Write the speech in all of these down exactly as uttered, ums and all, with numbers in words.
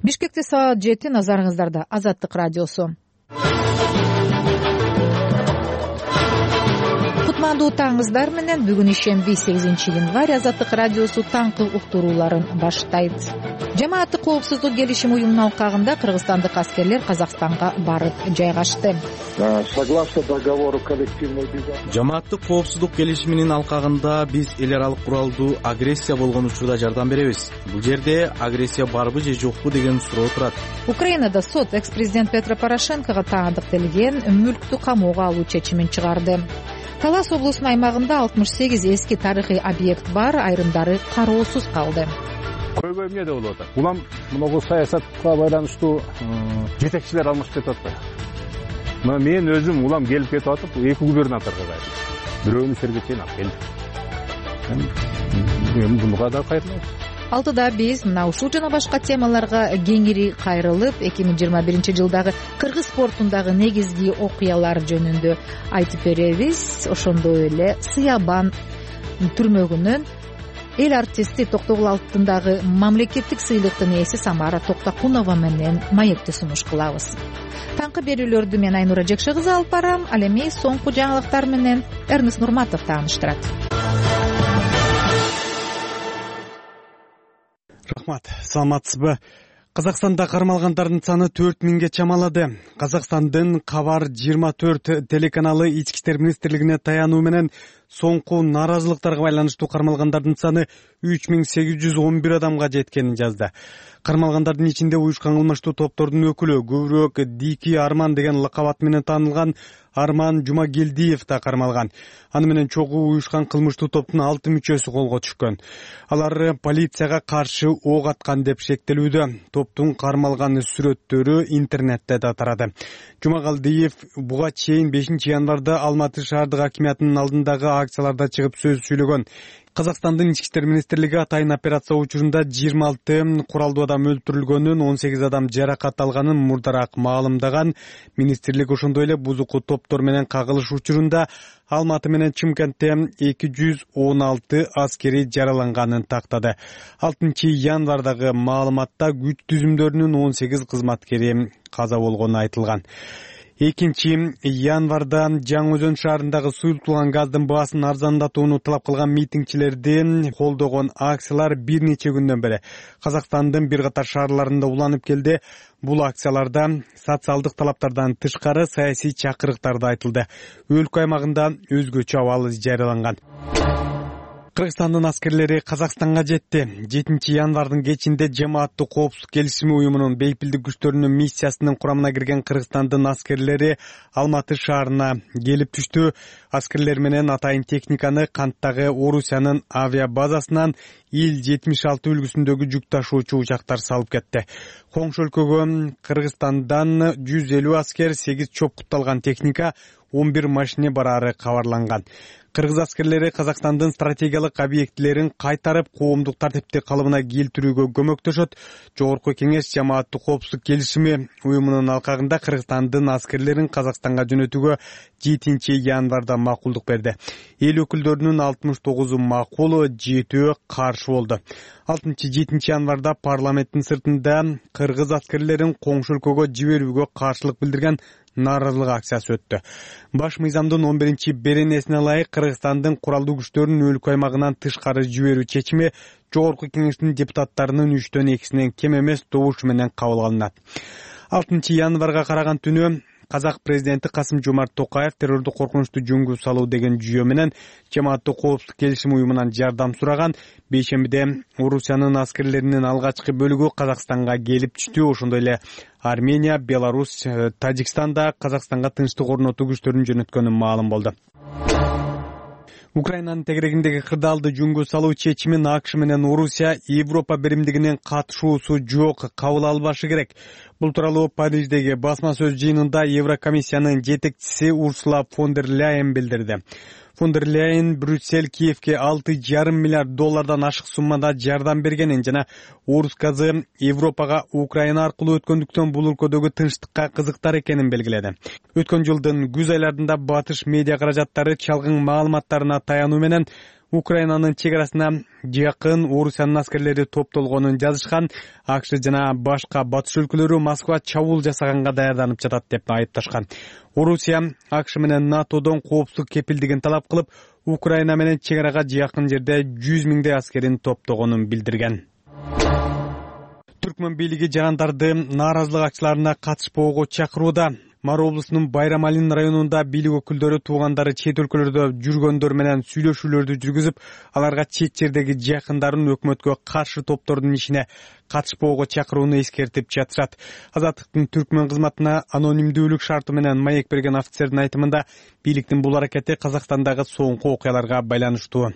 Бишкекте саат жети, назарыңыздарда Азаттык радиосу. Кутмандуу таңыңыздар менен бүгүн ишемби сегизинчи январь Азаттык радиосу таңкы уктурууларын баштайт. Жамааттык коопсуздук келишим уюмунун алкагында кыргызстандык аскерлер Казакстанга барып жайгашты. Согласно договору коллективной безопасности. Жамааттык коопсуздук келишиминин алкагында биз эл аралык куралдуу агрессия болгон учурда жардам беребиз. Бул жерде агрессия барбы же жокпу деген суроо турат. Украинада сот экс-президент Петро Порошенкого таандыктелген мүлктү камоого алуу чечимин чыгарды. Талас облусунун аймагында алтымыш сегиз эски тарыхый объект бар, айрымдары кароосуз калды. Көйгөй эмне деп болуп атат? Улам мынагу саясатка байланыштуу жетекчилер алмашып кетип атпайбы? Мына мен өзүм улам келип кетип атып, эки губернаторго кайрылдым. Бирөөнү серге чейин алып келдим. Мен буга да кайрылмайм. Алтыда биз мына ушул жана башка темаларга кеңири кайрылып, эки миң жыйырма биринчи жылдагы кыргыз спортундагы негизги окуялар жөнүндө айтып беребиз. Ошондой эле Сыябан түрмөгүнөн эл артисти Токтогул алтындагы мамлекеттик сыйлыктын ээси Самара Токтакунова менен маекти сунуш кылабыз. Таңкы берүүлөрдү мен Айнура Жекше кызы алып барам. Ал эми соңку жаңылыктар менен Эрнест Нурматов тааныштырат. Рахмат, саламатсызбы? Казакстанда кармалгандардын саны төрт миңге чамалады. Казакстандын Кабар жыйырма төрт телеканалы Ички иштер министрлигине таянуу менен соңку нааразылыктарга байланыштуу кармалгандардын саны үч миң сегиз жүз он бир адамга жеткенин жазды. Кармалгандардын ичинде уюшкан кылмыштуу топтордун өкүлү, көбүрөөк Дики Арман деген лакабат менен таанылган Арман Жумагелдиев да кармалган. Аны менен чогуу уюшкан кылмыштуу топтун алты мүчөсү колго түшкөн. Алар полицияга каршы ок аткан деп шектелүүдө. Топтун кармалган сүрөттөрү интернетте да тарады. Жумагелдиев буга чейин бешинчи январда Алматы шаардык акимиятынын алдындагы акцияларда чыгып сөз сүйлөгөн. Казакстандын Ички иштер министрлиги атайын операция учурунда жыйырма алты куралдуу адам өлтүрүлгөнүн, он сегиз адам жаракат алганын мурдараак маалымдаган. Министрлик ошондой эле бузуку топтор менен кагылыш учурунда Алматы менен Чымкентте эки жүз он алты аскери жараланганын тактады. алтынчы январдагы маалыматта күч түзүмдөрүнүн он сегиз кызматкери каза болгону айтылган. экинчи январда Жаңы Өзөн шаарындагы суюлтулган газдын баасын арзандатууну талап кылган митингчилердин колдогон акциялар бир нече күндөн бери Казакстандын бир катар шаарларында уланып келди. Бул акцияларда социалдык талаптардан тышкары саясий чакырыктар да айтылды. Өлкө аймагында өзгөчө абал жарыяланган. Кыргызстандын аскерлери Казакстанга жетти. жетинчи январдын кечинде жамааттык коопсуздук келишими уюмунун бейпилдик күчтөрүнүн миссиясынын курамына кирген Кыргызстандын аскерлери Алматы шаарына келип түштү. Аскерлер менен атайын техниканы канттагы Орусиянын авиабазасынан Ил жетимиш алты үлгүсүндөгү жүк ташуучу учактар салып кетти. Коңшу өлкөгө Кыргызстандан жүз элүү аскер, сегиз чопкутталган техника, он бир машине барары кабарланган. Кыргыз аскерлери Казакстандын стратегиялык объектилерин кайтарып, коомдук тартипти калыбына келтирүүгө көмөктөшөт. Жогорку кеңеш жамааттык коопсуздук келишими уюмунун алкагында Кыргызстандын аскерлерин Казакстанга жөнөтүүгө жетинчи январда макулдук берди. Эл өкүлдөрүнүн алтымыш тогузу макул, жетөө каршы болду. алтынчы жетинчи январда парламенттин сыртында кыргыз аскерлерин коңшу өлкөгө жиберүүгө каршылык билдирген нааразылык акциясы өттү. Баш мыйзамдын он биринчи беренесине ылайык Кыргызстандын куралдуу күчтөрүн өлкө аймагынан тышкары жиберүү чечими жогорку кеңештин депутаттарынын үчтөн экисинен кем эмес добуш менен кабыл алынат. алтынчы январга караган түнү Казак президенти Касым Жомарт Токаев террордук коркунучту жөнгө салуу деген жүйө менен жамааттык коопсуздук келишими уюмунан жардам сураган. Бейшембиде Орусиянын аскерлеринин алгачкы бөлүгү Казакстанга келип түштү. Ошондой эле Армения, Беларусь, Тажикстанда Казакстанга тынчтык орнотуу күчтөрүн жөнөткөнү маалым болду. Украинанын тегерегиндеги кырдаалды жөнгө салуу чечимин АКШ менен Орусия Европа биримдигинин катышуусу жок кабыл албашы керек. Бул тууралуу Париждеги басма сөз жыйынында Еврокомиссиянын жетекчиси Урсула фон дер Ляйен билдирди. Фон дер Ляйен Брюссель Киевке алты жарым миллиард доллардан ашык суммада жардам бергенин жана Орус газы Европага Украина аркылуу өткөндүктөн бул өлкөдөгү тынчтыкка кызыктар экенин белгиледи. Өткөн жылдын күз айларында батыш медиа каражаттары чалгын маалыматтарына таянуу менен Украинанын чек арасына жакын Орусиянын аскерлери топтолгонун жазышкан. АКШ жана башка батыш өлкөлөрү Москва чабуул жасаганга даярданып жатат деп айыпташкан. Орусия АКШ менен НАТОдон коопсуздук кепилдигин талап кылып, Украина менен чек арага жакын жерде жүз миңдей аскерин топтогонун билдирген. Түркмөн бийлиги жарандарды нааразылык акцияларына катышпоого чакырууда. Мара облусунун Байрамалин районунда бийлик өкүлдөрү туугандары чет өлкөлөрдө жүргөндөр менен сүйлөшүүлөрдү жүргүзүп, аларга чет жердеги жакындарын өкмөткө каршы топтордун ишине катышпоого чакырууну эскертип жатышат. Азаттыктын Түркмөн кызматына анонимдүүлүк шарты менен маек берген офицердин айтымында, бийликтин бул аракети Казакстандагы соңку окуяларга байланыштуу.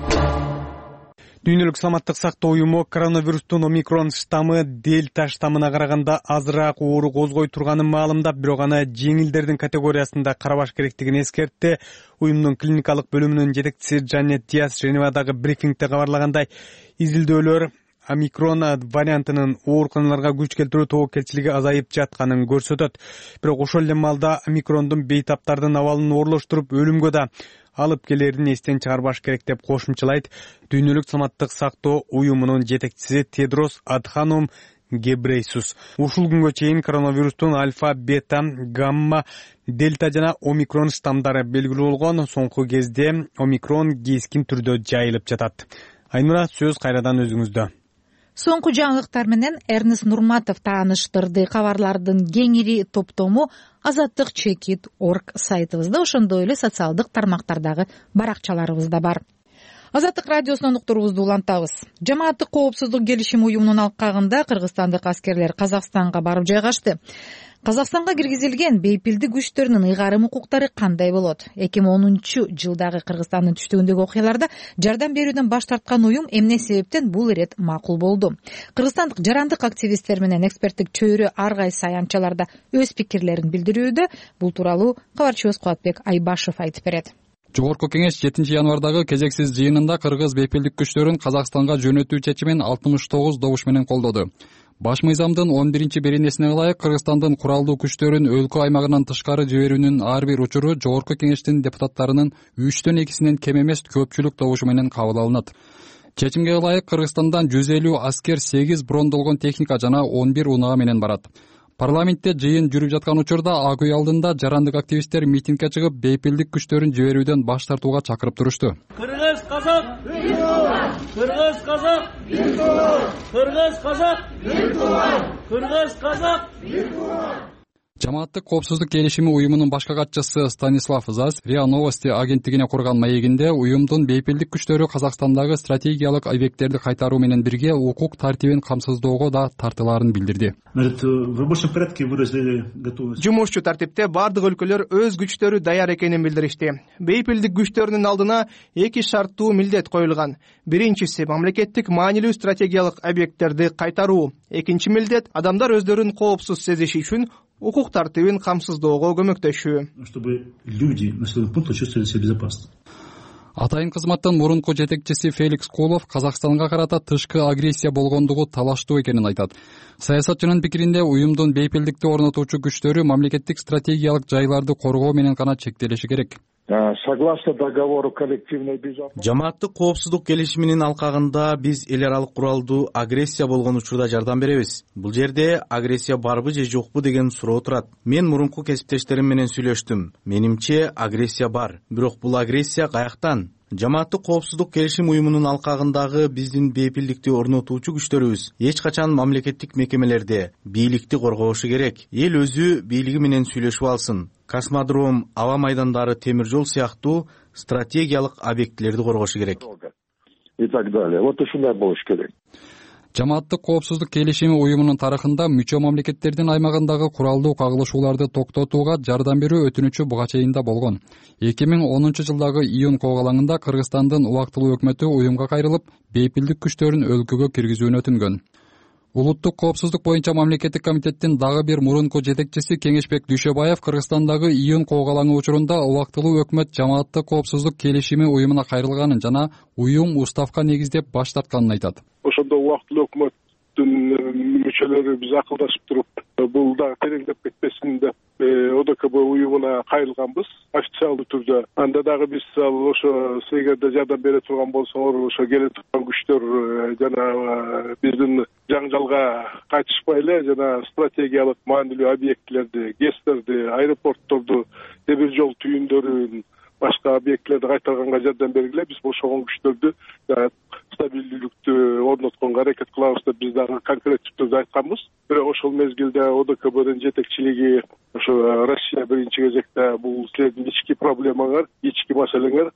Дүйнөлүк саламаттык сактоо уюму коронавирустун омикрон штаммы дельта штаммына караганда азыраак оору козгой турганын маалымдап, бирок аны жеңилдердин категориясында карабаш керектигин эскертти. Уюмдун клиникалык бөлүмүнүн жетекчиси Джанет Диас Женевадагы брифингде кабарлагандай, изилдөөлөр омикрон вариантынын ооруканаларга күч келтирүү тобокелчилиги азайып жатканын көрсөтөт. Бирок ошол эле маалда омикрондун бейтаптардын абалын оорлоштуруп, өлүмгө да алып келерин эстен чыгарбаш керек деп кошумчалайт Дүйнөлүк саламаттык сактоо уюмунун жетекчиси Тедрос Адханом Гебрейсус. Ушул күнгө чейин коронавирустун альфа, бета, гамма, дельта жана омикрон штамдары белгилүү болгон. Соңку кезде омикрон кескин түрдө жайылып жатат. Айнура, сөз кайрадан өзүңүздө. Соңку жаңылыктар менен Эрнест Нурматов тааныштырды. Кабарлардын кеңири топтому азаттык чекит точка орг сайтыбызда, ошондой эле социалдык тармактардагы баракчаларыбызда бар. Азаттык радиосунун уктуруубузду улантабыз. Жамааттык коопсуздук келишими уюмунун алкагында кыргызстандык аскерлер Казакстанга барып жайгашты. Казакстанга киргизилген бейпилдик күчтөрүнүн ыйгарым укуктары кандай болот? эки миң онунчу жылдагы Кыргызстандын түштүгүндөгү окуяларда жардам берүүдөн баш тарткан уюм эмне себептен бул ирет макул болду? Кыргызстандык жарандык активисттер менен эксперттик чөйрө ар кайсы аянтчаларда өз пикирлерин билдирүүдө. Бул тууралуу кабарчыбыз Кубатбек Айбашев айтып берет. Жогорку кеңеш жетинчи январдагы кезексиз жыйынында кыргыз бейпилдик күчтөрүн Казакстанга жөнөтүү чечимин алтымыш тогуз добуш менен колдоду. Баш мыйзамдын он биринчи беренесине ылайык Кыргызстандын куралдуу күчтөрүн өлкө аймагынан тышкары жиберүүнүн ар бир учуру жогорку кеңештин депутаттарынын үчтөн экисинен кем эмес көпчүлүк добушу менен кабыл алынат. Чечимге ылайык Кыргызстандан жүз элүү аскер, сегиз брондолгон техника жана он бир унаа менен барат. Парламентте жыйын жүрүп жаткан учурда ак үй алдында жарандык активисттер митингге чыгып, бейпилдик күчтөрүн жиберүүдөн баш тартууга чакырып турушту. Кыргыз казак бир тууган, Кыргыз казак бир тууган, Кыргыз казак бир тууган, Кыргыз казак бир тууган. Жамааттык коопсуздук келишими уюмунун башкы катчысы Станислав Зас РИА Новости агенттигине курган маегинде уюмдун бейпилдик күчтөрү Казакстандагы стратегиялык объекттерди кайтаруу менен бирге укук тартибин камсыздоого да тартылаарын билдирди. Жумушчу тартипте бардык өлкөлөр өз күчтөрү даяр экенин билдиришти. Бейпилдик күчтөрүнүн алдына эки шарттуу милдет коюлган. Биринчиси мамлекеттик маанилүү стратегиялык объекттерди кайтаруу. Экинчи милдет адамдар өздөрүн коопсуз сезиши үчүн укук тартибин камсыздоого көмөктөшүү. Атайын кызматтын мурунку жетекчиси Феликс Кулов Казакстанга карата тышкы агрессия болгондугу талаштуу экенин айтат. Саясатчынын пикиринде уюмдун бейпилдикти орнотуучу күчтөрү мамлекеттик стратегиялык жайларды коргоо менен гана чектелиши керек. Согласно договору коллективной безопасности. Жамааттык коопсуздук келишиминин алкагында биз эл аралык куралдуу агрессия болгон учурда жардам беребиз. Бул жерде агрессия барбы же жокпу деген суроо турат. Мен мурунку кесиптештерим менен сүйлөштүм. Менимче агрессия бар. Бирок бул агрессия каяктан? Жамааттык коопсуздук келишим уюмунун алкагындагы биздин бейпилдикти орнотуучу күчтөрүбүз эч качан мамлекеттик мекемелерде бийликти коргошу керек. Эл өзү бийлиги менен сүйлөшүп алсын. Космодром, аба майдандары, темир жол сыяктуу стратегиялык объектилерди коргошу керек. И так далее. Вот ушундай болуш керек. Жамааттык коопсуздук келишими уюмунун тарыхында мүчө мамлекеттердин аймагындагы куралдуу кагылышууларды токтотууга жардам берүү өтүнүчү буга чейин да болгон. эки миң онунчу жылдагы июнь когалаңында Кыргызстандын убактылуу өкмөтү уюмга кайрылып, бейпилдик күчтөрүн өлкөгө киргизүүнү өтүнгөн. Улуттук коопсуздук боюнча мамлекеттик комитеттин дагы бир мурунку жетекчиси Кеңешбек Дүйшөбаев Кыргызстандагы июнь когалаңы учурунда убактылуу өкмөт жамааттык коопсуздук келишими уюмуна кайрылганын жана уюм уставка негиздеп баш тартканын айтат. Ошондо убактылуу өкмөттүн мүчөлөрү биз акылдашып туруп, бул дагы тереңдеп кетпесин деп ОДКБ уюмуна кайрылганбыз официалдуу түрдө. Анда дагы биз ал ошо эгерде жардам бере турган болсоңор, ошо келе турган күчтөр жана биздин жаңжалга кайтышпай эле жана стратегиялык маанилүү объектилерди, ГЭСтерди, аэропортторду, темир жол түйүндөрүн, башка объектилерди кайтарганга жардам бергиле. Биз бошогон күчтөрдү стабилдүүлүктү орнотконго аракет кылабыз деп биз дагы конкреттүү түрдө айтканбыз. Бирок ошол мезгилде ОДКБдын жетекчилиги ошо Россия биринчи кезекте бул силердин ички проблемаңар, ички маселеңер,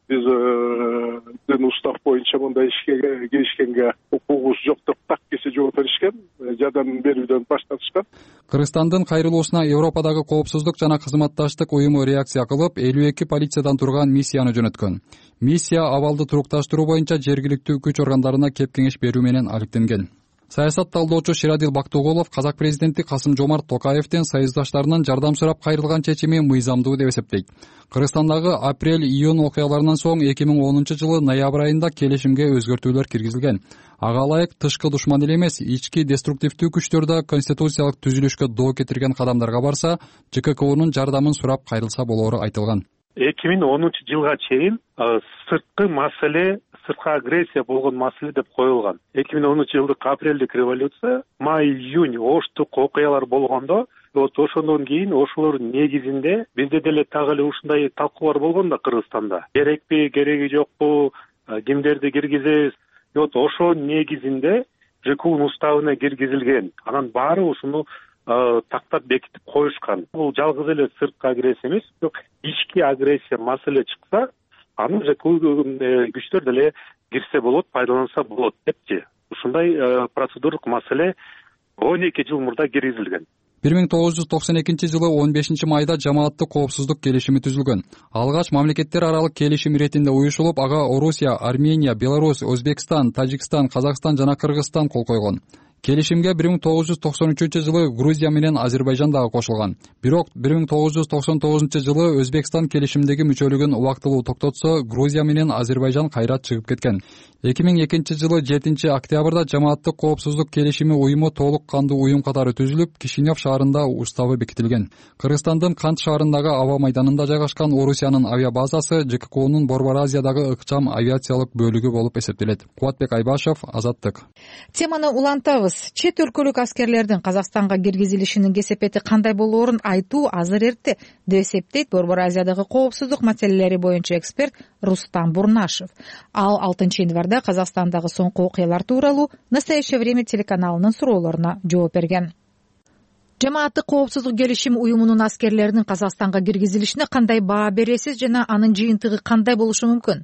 биздин устав боюнча мындай ишке киришкенге укугубуз жок деп так кесе жооп беришкен, жардам берүүдөн баш тартышкан. Кыргызстандын кайрылуусуна Европадагы коопсуздук жана кызматташтык уюму реакция кылып, элүү эки полициядан турган миссияны жөнөткөн. Миссия абалды турукташтыруу боюнча жергиликтүү күч органдарына кеп кеңеш берүү менен алектенген. Саясат талдоочу Ширадил Бактыгулов казак президенти Касым-Жомарт Токаевдин союздаштарынан жардам сурап кайрылган чечими мыйзамдуу деп эсептейт. Кыргызстандагы апрель-июнь окуяларынан соң эки миң онунчу жылы ноябрь айында келишимге өзгөртүүлөр киргизилген. Ага ылайык тышкы душман эле эмес, ички деструктивдүү күчтөр да конституциялык түзүлүшкө доо кетирген кадамдарга барса, ЖККУнун жардамын сурап кайрылса болоору айтылган. эки миң онунчу жылга чейин сырткы маселе, сырткы агрессия болгон маселе деп коюлган. эки миң онунчу жылдык апрелдик революция, май-июнь оштук окуялар болгондо, вот ошондон кийин ошолордун негизинде бизде деле так эле ушундай талкуулар болгон да Кыргызстанда. Керекпи, кереги жокпу, кимдерди киргизебиз? Вот ошо негизинде ЖКУнун уставына киргизилген. Анан баары ушуну тактап бекитип коюшкан. Бул жалгыз эле сырткы агрессия эмес, бирок ички агрессия маселе чыкса, аны ЖКУ күчтөр деле кирсе болот, пайдаланса болот депчи. Ушундай процедуралык маселе он эки жыл мурда киргизилген. бир миң тогуз жүз токсон экинчи жылы он бешинчи майда жамааттык коопсуздук келишими түзүлгөн. Алгач мамлекеттер аралык келишим иретинде уюшулуп, ага Орусия, Армения, Беларусь, Өзбекстан, Тажикстан, Казакстан жана Кыргызстан кол койгон. Келишимге бир миң тогуз жүз токсон үчүнчү жылы Грузия менен Азербайжан дагы кошулган. Бирок бир миң тогуз жүз токсон тогузунчу жылы Өзбекстан келишимдеги мүчөлүгүн убактылуу токтотсо, Грузия менен Азербайжан кайра чыгып кеткен. эки миң экинчи жылы жетинчи октябрда жамааттык коопсуздук келишими уюму толук кандуу уюм катары түзүлүп, Кишинев шаарында уставы бекитилген. Кыргызстандын Кант шаарындагы аба майданында жайгашкан Орусиянын авиабазасы ЖККУнун Борбор Азиядагы ыкчам авиациялык бөлүгү болуп эсептелет. Кубатбек Айбашев, Азаттык. Теманы улантабыз. Чет өлкөлүк аскерлердин Казакстанга киргизилишинин кесепети кандай болоорун айтуу азыр эрте деп эсептейт Борбор Азиядагы коопсуздук маселелери боюнча эксперт Рустам Бурнашев. Ал алтынчы январда Казакстандагы соңку окуялар тууралуу «Настоящее время» телеканалынын суроолоруна жооп берген. Жамааттык коопсуздук келишим уюмунун аскерлеринин Казакстанга киргизилишине кандай баа бересиз жана анын жыйынтыгы кандай болушу мүмкүн?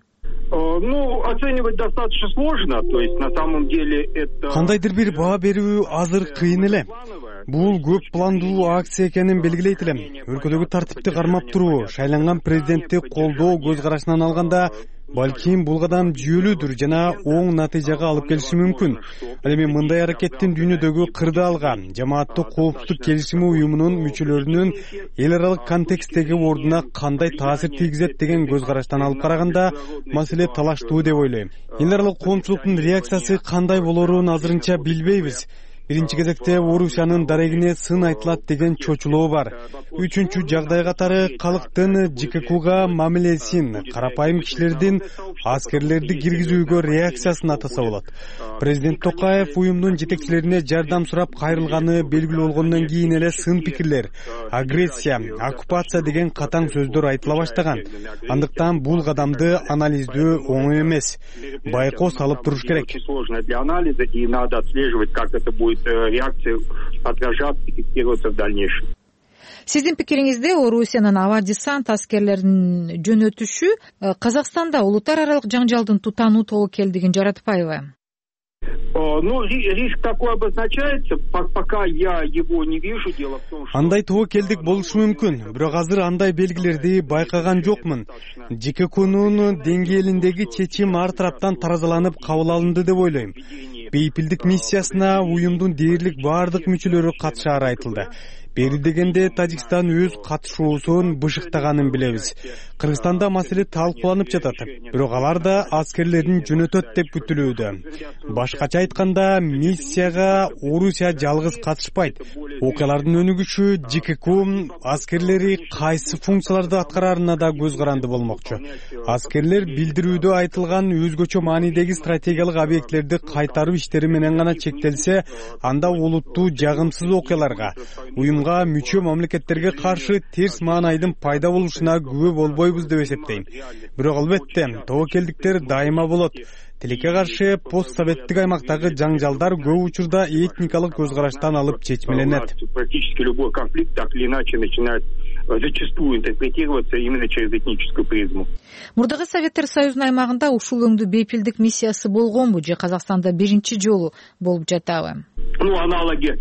Ну, оценивать достаточно сложно, то есть на самом деле это... Кандайдыр бир баа берүү азыр кыйын эле. Бул көп пландуу акция экенин белгилейт элем. Өлкөдөгү тартипти кармап туруу, шайланган президентти колдоо көз карашынан алганда, балким бул кадам жүйөлүүдүр жана оң натыйжага алып келиши мүмкүн. Ал эми мындай аракеттин дүйнөдөгү кырдаалга, жамааттык коопсуздук келишими уюмунун мүчөлөрүнүн эл аралык контексттеги ордуна кандай таасир тийгизет деген көз караштан алып караганда, маселе талаштуу деп ойлойм. Эл аралык коомчулуктун реакциясы кандай болоорун азырынча билбейбиз. Биринчи кезекте Орусиянын дарегине сын айтылат деген чочулоо бар. Үчүнчү жагдай катары калктын ЖККУга мамилесин, карапайым кишилердин аскерлерди киргизүүгө реакциясын атаса болот. Президент Токаев уюмдун жетекчилерине жардам сурап кайрылганы белгилүү болгондон кийин эле сын пикирлер, агрессия, оккупация деген катаң сөздөр айтыла баштаган. Андыктан бул кадамды анализдөө оңой эмес. Байкоо салып туруш керек. Реакция отражаться и фиксироваться в дальнейшем. Сиздин пикириңизде Орусиянын аба десант аскерлерин жөнөтүшү Казакстанда улуттар аралык жаңжалдын тутануу тобокелдигин жаратпайбы? Ну, риск такой обозначается, пока я его не вижу. Дело в том, что... Андай тобокелдик болушу мүмкүн, бирок азыр андай белгилерди байкаган жокмун. ЖККУнун деңгээлиндеги чечим ар тараптан таразаланып кабыл алынды деп ойлойм. Бейпилдик миссиясына уюмдун дээрлик баардык мүчөлөрү катышаары айтылды. бери дегенде Тажикстан өз катышуусун бышыктаганын билебиз. Кыргызстанда маселе талкууланып жатат, бирок алар да аскерлерин жөнөтөт деп күтүлүүдө. Башкача айтканда, миссияга Орусия жалгыз катышпайт. Окуялардын өнүгүшү ЖКК аскерлери кайсы функцияларды аткарарына да көз каранды болмокчу. Аскерлер билдирүүдө айтылган өзгөчө маанидеги стратегиялык объектилерди кайтаруу иштери менен гана чектелсе, анда олуттуу жагымсыз окуяларга, уюмга мүчө мамлекеттерге каршы терс маанайдын пайда болушуна күбө болбойбуз деп эсептейм. Бирок албетте, тобокелдиктер дайыма болот. Тилекке каршы постсоветтик аймактагы жаңжалдар көп учурда этникалык көз караштан алып чечмеленет. Практически любой конфликт так или иначе начинает зачастую интерпретироваться именно через этническую призму. Мурдагы Советтер Союзунун аймагында ушул өңдүү бейпилдик миссиясы болгонбу же Казакстанда биринчи жолу болуп жатабы? Ну, аналоги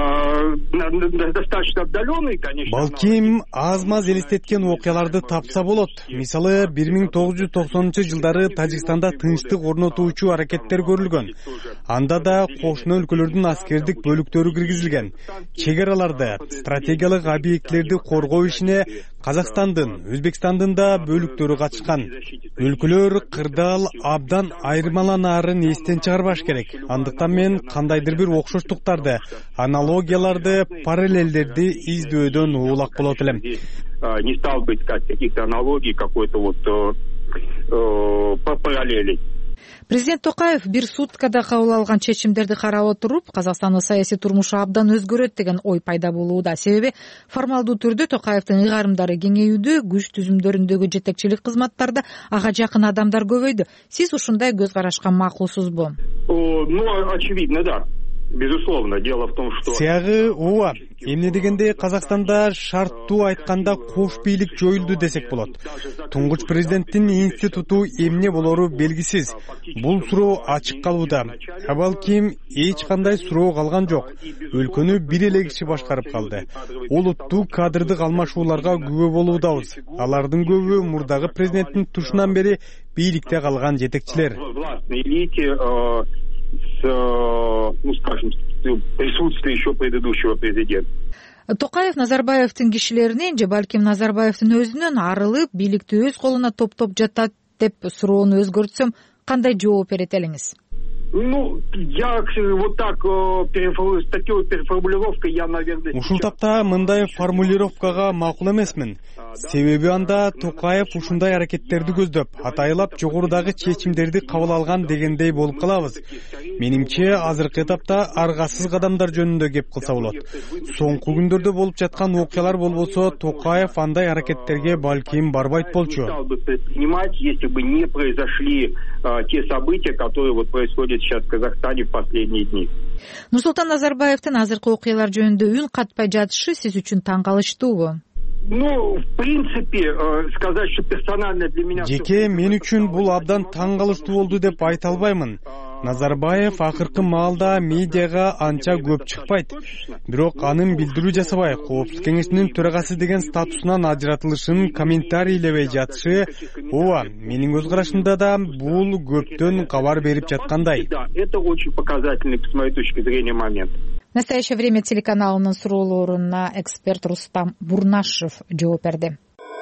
достаточно отдаленный, конечно. Балким аз-маз элестеткен окуяларды тапса болот. Мисалы, бир миң тогуз жүз токсонунчу жылдары Тажикстанда тынчтык орнотуучу аракеттер көрүлгөн. Анда да кошуна өлкөлөрдүн аскердик бөлүктөрү киргизилген. Чек араларды, стратегиялык объектилерди коргоо ишине Казакстандын, Өзбекстандын да бөлүктөрү катышкан. Өлкөлөр кырдаал абдан айырмаланаарын эстен чыгарбаш керек. Андыктан мен кандайдыр бир окшоштуктарды, аналогияларды, параллелдерди издөөнөн улак болот элем. Не стал бы искать каких-то аналогий, какой-то вот параллелей. Президент Токаев бир суткада кабыл алган чечимдерди карап отуруп, Казакстандын саясий турмушу абдан өзгөрөт деген ой пайда болууда. Себеби формалдуу түрдө Токаевдин ыйгарымдары кеңейүүдө, күч түзүмдөрүндөгү жетекчилик кызматтарда ага жакын адамдар көбөйдү. Сиз ушундай көз карашка макулсузбу? Ну, очевидно, да. Безусловно, дело в том, что... Сиягы ооба. Эмне дегенде Казакстанда шарттуу айтканда кош бийлик жоюлду десек болот. Туңгуч президенттин институту эмне болору белгисиз. Бул суроо ачык калууда. А балким эч кандай суроо калган жок. Өлкөнү бир эле киши башкарып калды. Олуттуу кадрдык алмашууларга күбө болуудабыз. Алардын көбү мурдагы президенттин тушунан бери бийликте калган жетекчилер. С, ну, скажем, присутствие еще предыдущего президента. Токаев Назарбаевдин кишилеринен же балким Назарбаевдин өзүнөн арылып, бийликти өз колуна топтоп жатат деп суроону өзгөртсөм, кандай жооп берет элеңиз? Ну, я вот так с такой переформулировкой я, наверное... Ушул тапта мындай формулировкага макул эмесмин. Себеби анда Токаев ушундай аракеттерди көздөп, атайлап жогорудагы чечимдерди кабыл алган дегендей болуп калабыз. Менимче азыркы этапта аргасыз кадамдар жөнүндө кеп кылса болот. Соңку күндөрдө болуп жаткан окуялар болбосо, Токаев андай аракеттерге балким барбайт болчу. Если бы не произошли те события, которые вот происходят сейчас в Казахстане в последние дни. Нурсултан Назарбаевдин азыркы окуялар жөнүндө үн катпай жатышы сиз үчүн таң калыштуубу? Ну, в принципе, сказать, что персонально для меня... Жеке мен үчүн бул абдан таң калыштуу болду деп айта албаймын. Назарбаев акыркы маалда медиага анча көп чыкпайт. Бирок анын билдирүү жасабай, Коопсуздук кеңешинин төрагасы деген статусунан ажыратылышын комментарийлебей жатышы, ооба, менин көз карашымда да бул көптөн кабар берип жаткандай. Да, это очень показательный, с моей точки зрения, момент. В настоящее время телеканалынын суроолоруна эксперт Рустам Бурнашев жооп берди.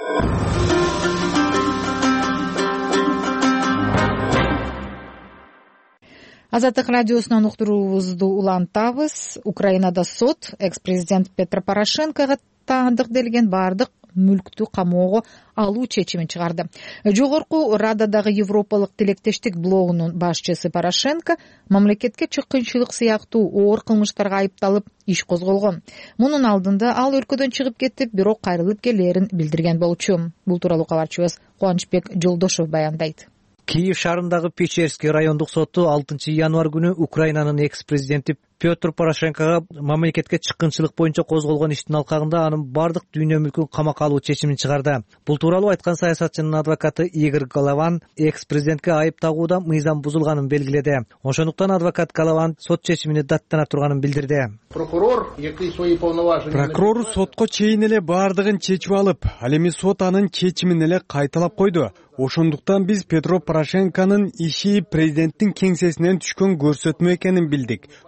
Азаттык радиосунан уктуруубузду улантабыз. Украинада сот экс-президент Петро Порошенкого таандык делген бардык мүлктү камоого алуу чечимин чыгарды. Жогорку Рададагы Европалык тилектештик блогунун башчысы Порошенко мамлекетке чыккынчылык сыяктуу оор кылмыштарга айыпталып иш козголгон. Мунун алдында ал өлкөдөн чыгып кетип, бирок кайрылып келээрин билдирген болчу. Бул тууралуу кабарчыбыз Кубанычбек Жолдошов баяндайт. Киев шаарындагы Печерский райондук соту алтынчы январь күнү Украинанын экс-президенти Петр Порошенкого мамлекетке чыккынчылык боюнча козголгон иштин алкагында анын бардык дүйнө мүлкүн камакка алуу чечимин чыгарды. Бул тууралуу айткан саясатчынын адвокаты Игорь Голован экс-президентке айып тагууда мыйзам бузулганын белгиледи. Ошондуктан адвокат Голован сот чечимине даттана турганын билдирди. Прокурор, який свои полномочия... Прокурор сотко чейин эле бардыгын чечип алып, ал эми сот анын чечимин эле кайталап койду. Ошондуктан биз Петро Порошенконун иши президенттин кеңсесинен түшкөн көрсөтмө экенин билдик. Муну биз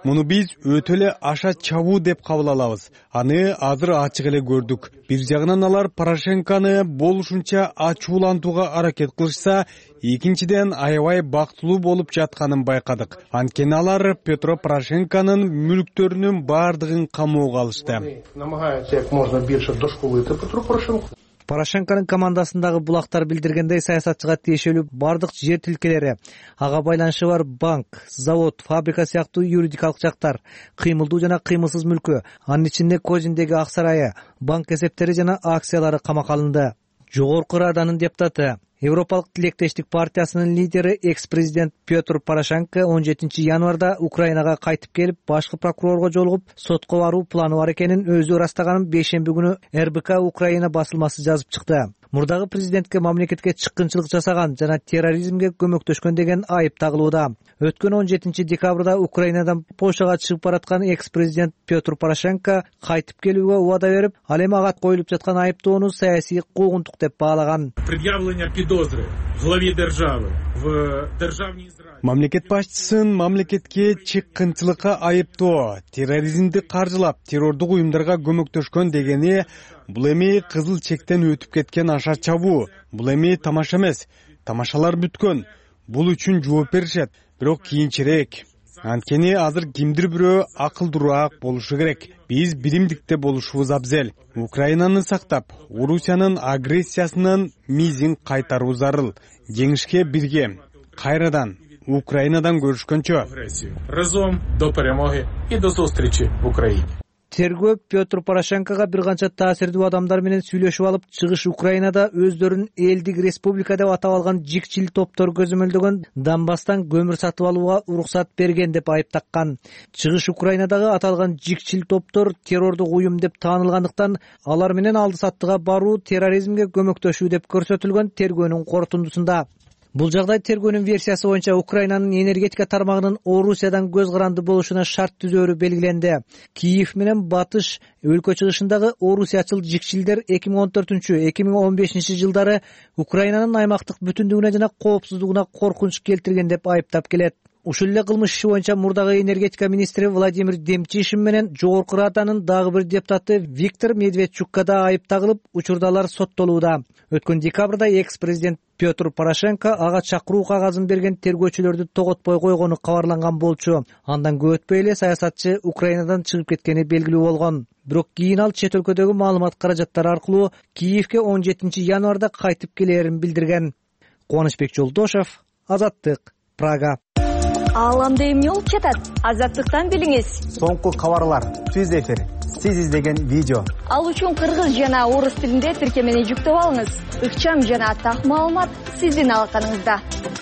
биз өтө эле аша чабуу деп кабыл алабыз. Аны азыр ачык эле көрдүк. Бир жагынан алар Порошенкону болушунча ачуулантууга аракет кылышса, экинчиден аябай бактылуу болуп жатканын байкадык. Анткени алар Петро Порошенконун мүлктөрүнүн баардыгын камоого алышты. Намагаются как можно більше дошкулити Петру Порошенко. Порошенконун командасындагы булактар билдиргендей, саясатчыга тиешелүү бардык жер тилкелери, ага байланышы бар банк, завод, фабрика сыяктуу юридикалык жактар, кыймылдуу жана кыймылсыз мүлкү, анын ичинде Козиндеги ак сарайы, банк эсептери жана акциялары камакка алынды. Жогорку Раданын депутаты, Европалык тилектештик партиясынын лидери экс-президент Петр Порошенко он жетинчи январда Украинага кайтып келип, башкы прокурорго жолугуп, сотко баруу планы бар экенин өзү ырастаганын бейшемби күнү эр бэ ка Украина басылмасы жазып чыкты. Мурдагы президентке мамлекетке чыккынчылык жасаган жана терроризмге көмөктөшкөн деген айып тагылууда. Өткөн он жетинчи декабрда Украинадан Польшага чыгып бараткан экс-президент Петр Порошенко кайтып келүүгө убада берип, ал эми ага коюлуп жаткан айыптоону саясий куугунтук деп баалаган. Предъявление підозри главі держави в державній зраді. Мамлекет башчысын мамлекетке чыккынчылыкка айыптоо, терроризмди каржылап, террордук уюмдарга көмөктөшкөн дегени бул эми кызыл чектен өтүп кеткен аша чабуу. Бул эми тамаша эмес. Тамашалар бүткөн. Бул үчүн жооп беришет, бирок кийинчерээк. Анткени азыр кимдир бирөө акылдуураак болушу керек. Биз биримдикте болушубуз абзел. Украинаны сактап, Орусиянын агрессиясынын мизин кайтаруу зарыл. Жеңишке бирге, кайрадан Украинадан көрүшкөнчө. Разом до перемоги и до зустрічі в Україні. Тергөө Петр Порошенкога бир канча таасирдүү адамдар менен сүйлөшүп алып, чыгыш Украинада өздөрүн элдик республика деп атап алган жикчил топтор көзөмөлдөгөн Донбасстан көмүр сатып алууга уруксат берген деп айыптаккан. Чыгыш Украинадагы аталган жикчил топтор террордук уюм деп таанылгандыктан, алар менен алды саттыга баруу терроризмге көмөктөшүү деп көрсөтүлгөн тергөөнүн корутундусунда. Бул жагдай тергөөнүн версиясы боюнча Украинанын энергетика тармагынын Орусиядан көз каранды болушуна шарт түзөөрү белгиленди. Киев менен батыш өлкө чыгышындагы Орусиячыл жикчилдер эки миң он төртүнчү эки миң он бешинчи жылдары Украинанын аймактык бүтүндүгүнө жана коопсуздугуна коркунуч келтирген деп айыптап келет. Ушул эле кылмыш иши боюнча мурдагы энергетика министри Владимир Демчишин менен Жогорку Раданын дагы бир депутаты Виктор Медведчукка да айып тагылып, учурдалар соттолууда. Өткөн декабрда экс-президент Петр Порошенко ага чакыруу кагазын берген тергөөчүлөрдү тоготпой койгону кабарланган болчу. Андан көп өтпөй эле саясатчы Украинадан чыгып кеткени белгилүү болгон. Бирок кийин ал чет өлкөдөгү маалымат каражаттары аркылуу Киевке он жетинчи январда кайтып келээрин билдирген. Кубанычбек Жолдошев, Азаттык, Прага. Ааламда эмне болуп жатат? Азаттыктан билиңиз. Соңку кабарлар, түз эфир, сиз издеген видео. Ал үчүн кыргыз жана орус тилинде тиркемени жүктөп алыңыз. Ыкчам жана так маалымат сиздин алаканыңызда.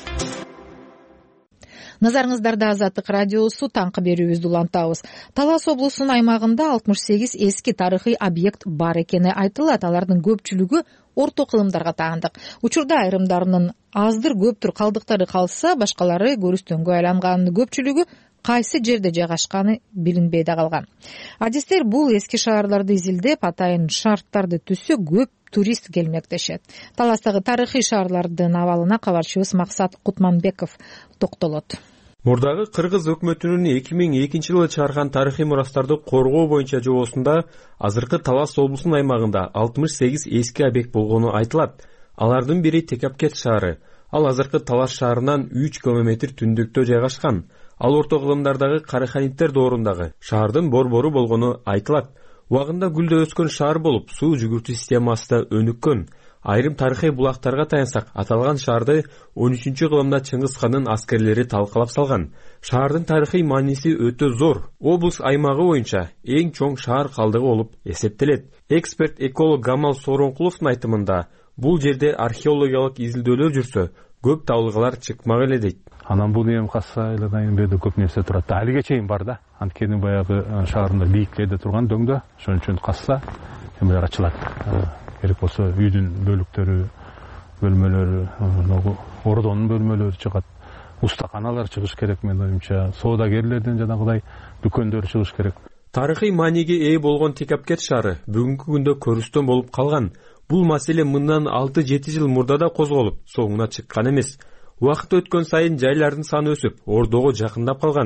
Назарыңыздарда Азаттык радиосу таңкы берүүбүздү улантабыз. Талас облусунун аймагында алтымыш сегиз эски тарыхый объект бар экени айтылат. Алардын көпчүлүгү орто кылымдарга таандык. Учурда айрымдарынын аздыр көптүр калдыктары калса, башкалары көрүстөнгө айланган. Көпчүлүгү кайсы жерде жайгашканы билинбей да калган. Адистер бул эски шаарларды изилдеп, атайын шарттарды түзсө көп турист келмектешет. Таластагы тарыхый шаарлардын абалына кабарчыбыз Максат Кутманбеков токтолот. Мурдагы кыргыз өкмөтүнүн эки миң экинчи жылы чыгарган тарыхый мурастарды коргоо боюнча жобосунда азыркы Талас облусунун аймагында алтымыш сегиз эски объект болгону айтылат. Алардын бири Текапкет шаары. Ал азыркы Талас шаарынан үч километр түндүктө жайгашкан. Ал орто кылымдардагы Караханиттер доорундагы шаардын борбору болгону айтылат. Убагында гүлдө өскөн шаар болуп, суу жүгүртүү системасы да өнүккөн. Айрым тарыхый булактарга таянсак, аталган шаарды он үчүнчү кылымда Чыңгыз хандын аскерлери талкалап салган. Шаардын тарыхый мааниси өтө зор. Облус аймагы боюнча эң чоң шаар калдыгы болуп эсептелет. Эксперт эколог Гамал Сооронкуловдун айтымында, бул жерде археологиялык изилдөөлөр жүрсө, көп табылгалар чыкмак эле дейт. Анан бул эми касса эле дайын берде көп нерсе турат. Алиге чейин бар да. Анткени баягы шаарында бийиклерде турган дөңдө, ошон үчүн касса эми ачылат. Керек болсо үйдүн бөлүктөрү, бөлмөлөрү, ордонун бөлмөлөрү чыгат. Устаканалар чыгыш керек, мен оюмча. Соодагерлерден жанагыдай дүкөндөр чыгыш керек. Тарыхый мааниге ээ болгон Текапкет шаары бүгүнкү күндө көрүстөн болуп калган. Бул маселе мындан алты жети жыл мурда да козголуп, соңуна чыккан эмес. Убакыт өткөн сайын жайлардын саны өсүп, ордого жакындап калган.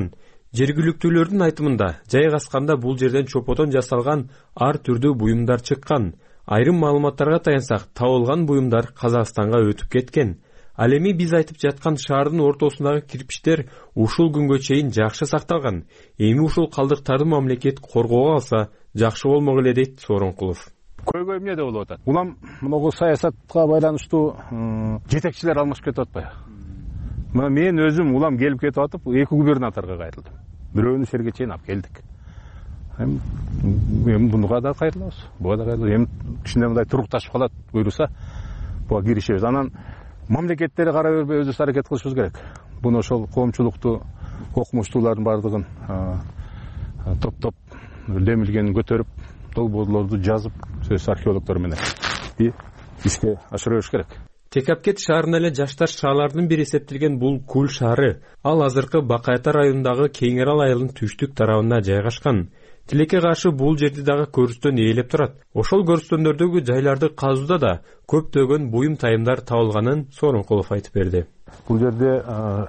Жергиликтүүлөрдүн айтымында жайгашканда бул жерден чоподон жасалган ар түрдүү буюмдар чыккан. Айрым маалыматтарга таянсак, табылган буюмдар Казакстанга өтүп кеткен. Ал эми биз айтып жаткан шаардын ортосундагы кирпичтер ушул күнгө чейин жакшы сакталган. Эми ушул калдыктарды мамлекет коргоого алса жакшы болмок эле дейт Сооронкулов. Көйгөй эмне болуп атат? Улам мынагу саясатка байланыштуу жетекчилер алмашып кетип атпайбы? Мына мен өзүм улам келип кетип атып, эки губернаторго кайрылдым. Бирөөнү жерге чейин алып келдик. Эми буга да кайрылабыз, буга да кайрылабыз. Эми кичине мындай турукташып калат, буйруса, буга киришебиз. Анан мамлекеттери кара бербей өзүбүз аракет кылышыбыз керек. Буну ошол коомчулукту, окумуштуулардын бардыгын топтоп, демилгенин көтөрүп, долбоорлорду жазып, сөз археологдор менен ишке ашырабыз керек. Текапкет шаарына эле жаштар шаарлардын бири эсептелген бул Кул шаары. Ал азыркы Бакайта районундагы Кеңерал айылынын түштүк тарабында жайгашкан. Тилекке каршы бул жерди дагы көрүстөн ээлеп турат. Ошол көрүстөндөрдөгү жайларды казууда да көптөгөн буюм тайымдар табылганын Сооронкулов айтып берди. Бул жерде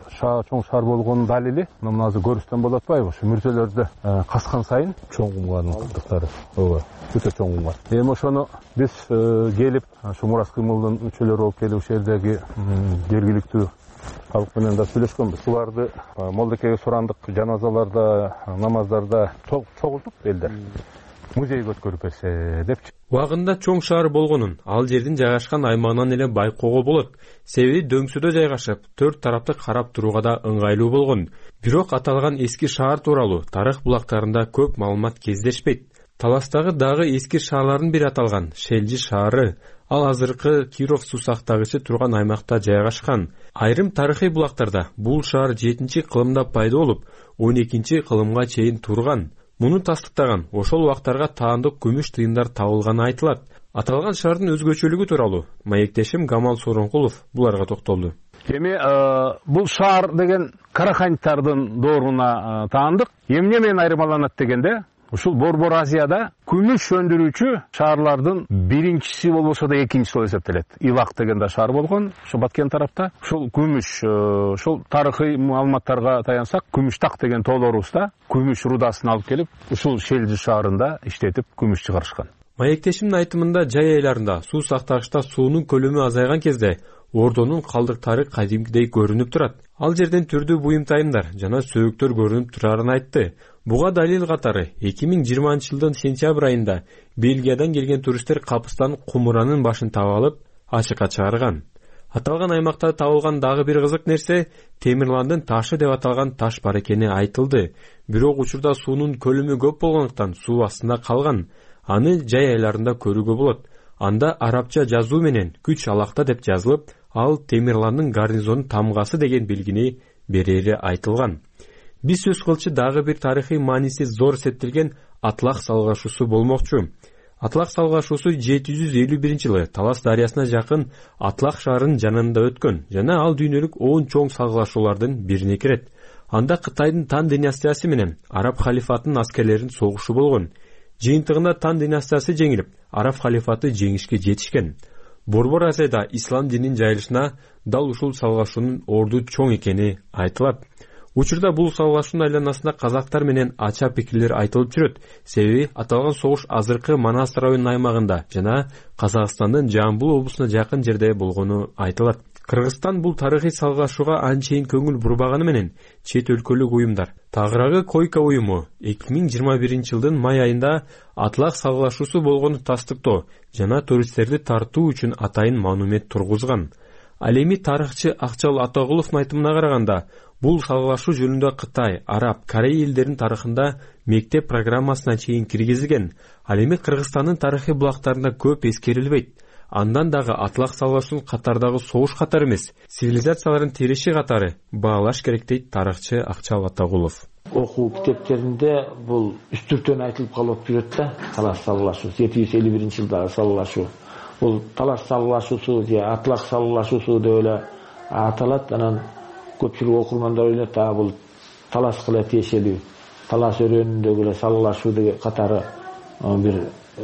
чоң шаар болгонун далили мына азыр көрүстөн болуп атпайбы? Ушу мүрзөлөрдү каскан сайын чоң кумгардын калдыктары. Ооба, өтө чоң кумгар. Эми ошону биз келип, ушу мурас кыймылдын мүчөлөрү болуп келип, ушул жердеги жергиликтүү халык менен да сүйлөшкөнбүз. Буларды Молдокеге сурандык, жаназаларда, намаздарда чогултуп элдер музейге өткөрүп берсе депчи. Убагында чоң шаар болгонун, ал жердин жайгашкан аймагынан эле байкоого болот. Себеби дөңсөдө жайгашып, төрт тарапты карап турууга да ыңгайлуу болгон. Бирок аталган эски шаар тууралуу тарых булактарында көп маалымат кездешпейт. Таластагы дагы эски шаарлардын бири аталган Шелжи шаары. Ал азыркы Киров суу сактагычы турган аймакта жайгашкан. Айрым тарыхый булактарда бул шаар жетинчи кылымда пайда болуп, он экинчи кылымга чейин турган. Муну тастыктаган ошол убактарга таандык күмүш тыйындар табылганы айтылат. Аталган шаардын өзгөчөлүгү тууралуу маектешим Гамал Сооронкулов буларга токтолду. Эми бул шаар деген караханьтардын дооруна таандык. Эмне менен айырмаланат дегенде, ушул Борбор Азияда күмүш өндүрүүчү шаарлардын биринчиси болбосо да экинчиси болуп эсептелет. Илак деген да шаар болгон, ушу Баткен тарапта. Ушул күмүш, ушул тарыхый маалыматтарга таянсак, Күмүштак деген тоолорубузда күмүш рудасын алып келип, ушул Шелжи шаарында иштетип күмүш чыгарышкан. Маектешимдин айтымында жай айларында суу сактагычта суунун көлөмү азайган кезде ордонун калдыктары кадимкидей көрүнүп турат. Ал жерден түрдүү буюм тайымдар жана сөөктөр көрүнүп турарын айтты. Буга далил катары эки миң жыйырманчы жылдын сентябрь айында Бельгиядан келген туристтер капыстан кумуранын башын таап алып, ачыкка чыгарган. Аталган аймакта табылган дагы бир кызык нерсе Темирландын ташы деп аталган таш бар экени айтылды. Бирок учурда суунун көлөмү көп болгондуктан суу астында калган. Аны жай айларында көрүүгө болот. Анда арабча жазуу менен күч алакта деп жазылып, ал Темирландын гарнизонун тамгасы деген белгини берери айтылган. Биз сөз кылчу дагы бир тарыхый мааниси зор эсептелген Атлак салгашуусу болмокчу. Атлак салгашуусу жети жүз элүү биринчи жылы Талас дарыясына жакын Атлак шаарынын жанында өткөн жана ал дүйнөлүк он чоң салгылашуулардын бирине кирет. Анда Кытайдын Тан династиясы менен Араб халифатынын аскерлеринин согушу болгон. Жыйынтыгында Тан династиясы жеңилип, Араб халифаты жеңишке жетишкен. Борбор Азияда ислам дининин жайылышына дал ушул салгашуунун орду чоң экени айтылат. Учурда бул салгашуунун айланасында казактар менен ача пикирлер айтылып жүрөт. Себеби аталган согуш азыркы Манас районунун аймагында жана Казакстандын Жамбыл облусуна жакын жерде болгону айтылат. Кыргызстан бул тарыхый салгашууга анчейин көңүл бурбаганы менен чет өлкөлүк уюмдар Тагырагы Койка уюму эки миң жыйырма биринчи жылдын май айында Атлак салгашуусу болгону тастыктоо жана туристтерди тартуу үчүн атайын монумент тургузган. Ал эми тарыхчы Акчал Атагуловдун айтымына караганда, бул салгылашуу жөнүндө Кытай, Араб, Корей элдеринин тарыхында мектеп программасына чейин киргизилген. Ал эми Кыргызстандын тарыхый булактарында көп эскерилбейт. Андан дагы Атлак салгашуунун катардагы согуш катары эмес, цивилизациялардын тиреши катары баалаш керек дейт тарыхчы Акчал Атагулов. Окуу китептеринде бул үстүртөн айтылып калып жүрөт да, Талас салгылашуу, жети жүз элүү биринчи жылдагы салгылашуу. Бул Талас салгылашуусу же Атлак салгылашуусу деп эле аталат. Анан көпчүлүк окурмандар ойлойт, а бул Таласка эле тиешелүү, Талас өрөөнүндөгү эле салгылашуу деген катары бир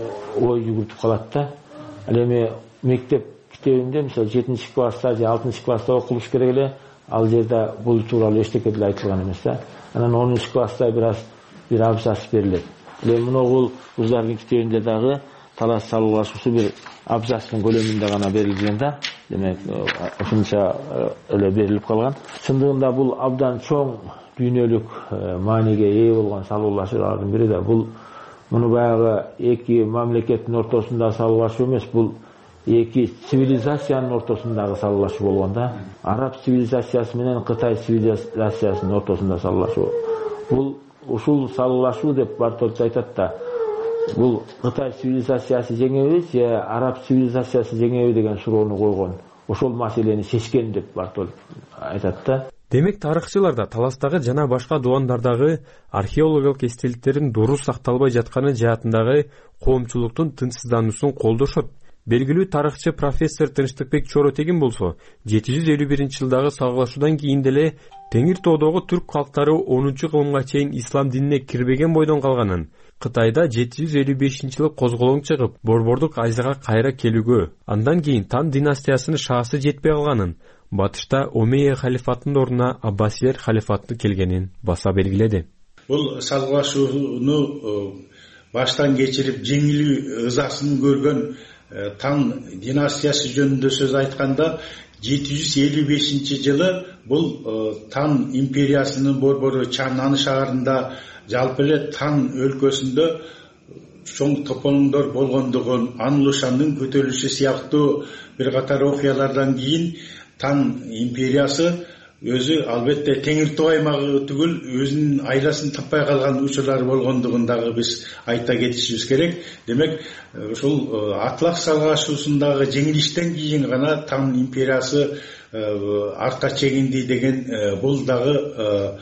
ой жүгүртүп калат да. Ал эми мектеп китебинде, мисалы жетинчи класста же алтынчы класста окулуш керек эле, ал жерде бул тууралуу эчтеке деле айтылган эмес да. Анан онунчу класста бир аз бир абзац берилет. Эми муногул кыздардын китебинде дагы талаш салгылашуусу бир абзацтын көлөмүндө гана берилген да. Демек ошончо эле берилип калган. Чындыгында бул абдан чоң дүйнөлүк мааниге ээ болгон салгылашуулардын бири да. Бул муну баягы эки мамлекеттин ортосунда салгылашуу эмес, бул эки цивилизациянын ортосундагы салгылашуу болгон да. Араб цивилизациясы менен Кытай цивилизациясынын ортосунда салгылашуу. Бул ушул салгылашуу деп Бартолд айтат да. Бул Кытай цивилизациясы жеңеби же Араб цивилизациясы жеңеби деген суроону койгон. Ошол маселени чечкен деп Бартолд айтат да. Демек тарыхчылар таластагы жана башка дубандардагы археологиялык эстеликтердин дурус сакталбай жатканы жаатындагы коомчулуктун тынчсыздануусун колдошот. Белгилүү тарыхчы профессор Тынчтыкбек Чоротегин болсо, жети жүз элүү биринчи жылдагы салгылашуудан кийин деле Теңир тоодогу түрк калктары онунчу кылымга чейин ислам динине кирбеген бойдон калганын, Кытайда жети жүз элүү бешинчи жылы козголоң чыгып, Борбордук Азияга кайра келүүгө, андан кийин Тан династиясынын шаасы жетпей калганын, батышта Омейя халифатынын ордуна Аббасилер халифаты келгенин баса белгиледи. Бул салгылашууну баштан кечирип жеңилүү ызасын көргөн Тан династиясы жөнүндө сөз айтканда, жети жүз элүү бешинчи жылы бул Тан империясынын борбору Чаннан шаарында, жалпы эле Тан өлкөсүндө чоң топондор болгондугун, Анлушандын көтөрүлүшү сыяктуу бир катар окуялардан кийин Тан империясы өзү албетте Теңир Тоо аймагы түгүл өзүнүн айласын таппай калган учурлар болгондугун дагы биз айта кетишибиз керек. Демек, ушул Атлах салгылашуусундагы жеңилиштен кийин гана Тан империясы артка чегинди деген бул дагы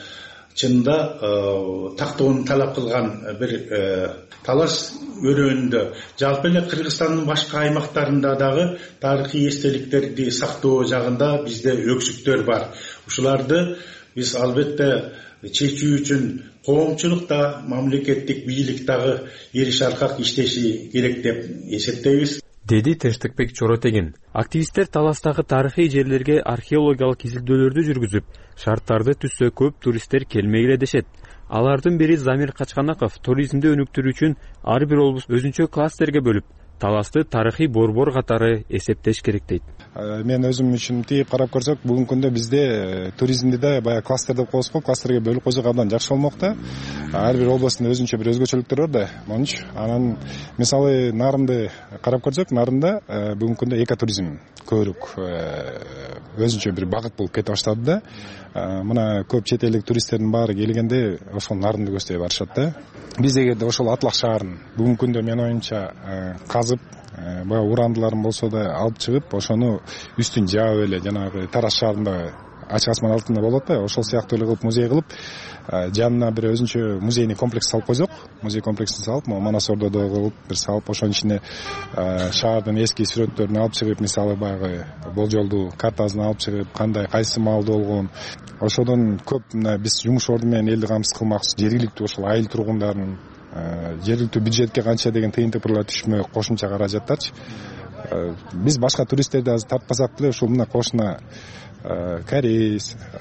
чында тактоону талап кылган бир талаш өрөөнүндө. Жалпы эле Кыргызстандын башка аймактарында дагы тарыхый эстеликтерди сактоо жагында бизде өксүктөр бар. Ушуларды биз албетте чечүү үчүн коомчулук да, мамлекеттик бийлик дагы эриш аркак иштеши керек деп эсептейбиз, деди Тынчтыкбек Чоротегин. Активисттер таластагы тарыхый жерлерге археологиялык изилдөөлөрдү жүргүзүп, шарттарды түзсө көп туристтер келмей эле дешет. Алардын бири Замир Качканаков туризмди өнүктүрүү үчүн ар бир облус өзүнчө кластерге бөлүп, таласты тарыхый борбор катары эсептеш керек дейт. Мен өзүм үчүн тийип карап көрсөк, бүгүнкү күндө бизде туризмди да баягы кластер деп коебузго, кластерге бөлүп койсок абдан жакшы болмок да. Ар бир областтын өзүнчө бир өзгөчөлүктөрү бар да. Монч анан мисалы Нарынды карап көрсөк, Нарында бүгүнкү күндө экотуризм көбүрөөк өзүнчө бир багыт болуп кете баштады да. Мына көп чет элдик туристтердин баары келгенде ошол Нарынды көздөй барышат да. Биз эгерде ошол Атлах шаарын бүгүнкү күндө менин оюмча казып, баягы урандыларын болсо да алып чыгып, ошону үстүн жаап эле жанагы Тараз шаарында ачык асман алтында болот да, ошол сыяктуу эле кылып музей кылып, жанына бир өзүнчө музейный комплекс салып койсок, музей комплексин салып, Манас Ордодо кылып бир салып, ошонун ичине шаардын эски сүрөттөрүн алып чыгып, мисалы баягы болжолдуу картасын алып чыгып, кандай кайсы маалда болгон, ошодон көп мына биз жумуш орду менен элди камсыз кылмакчыбыз, жергиликтүү ошол айыл тургундарын жергиликтүү бюджетке канча деген тыйынтыктар түшмөй кошумча каражаттарчы. Биз башка туристтерди азыр тартпасак деле ушул мына кошуна Корея,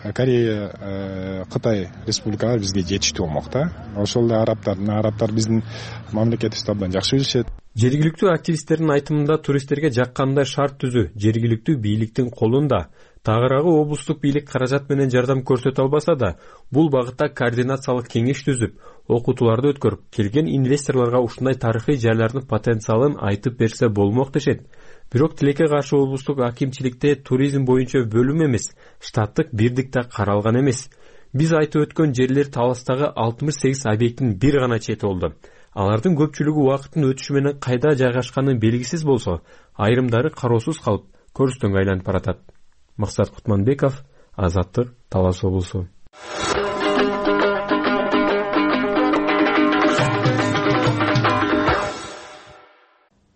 Корея, Кытай республикалары бизге жетиштүү болмок да. Ошол эле арабтар, арабтар биздин мамлекетибизди абдан жакшы билишет. Жергиликтүү активисттердин айтымында туристтерге жаккандай шарт түзүү жергиликтүү бийликтин колунда. Тагыраагы облустук бийлик каражат менен жардам көрсөтө албаса да, бул багытта координациялык кеңеш түзүп, окутууларды өткөрүп, келген инвесторлорго ушундай тарыхый жайлардын потенциалын айтып берсе болмок дешет. Бирок тилекке каршы облустук акимчиликте туризм боюнча бөлүм эмес, штаттык бирдик да каралган эмес. Биз айтып өткөн жерлер таластагы алтымыш сегиз объекттин бир гана чети болду. Алардын көпчүлүгү убакыттын өтүшү менен кайда жайгашканы белгисиз болсо, айрымдары кароосуз калып, көрүстөнгө айланып баратат. Максат Кутманбеков, Азаттык, Талас облусу.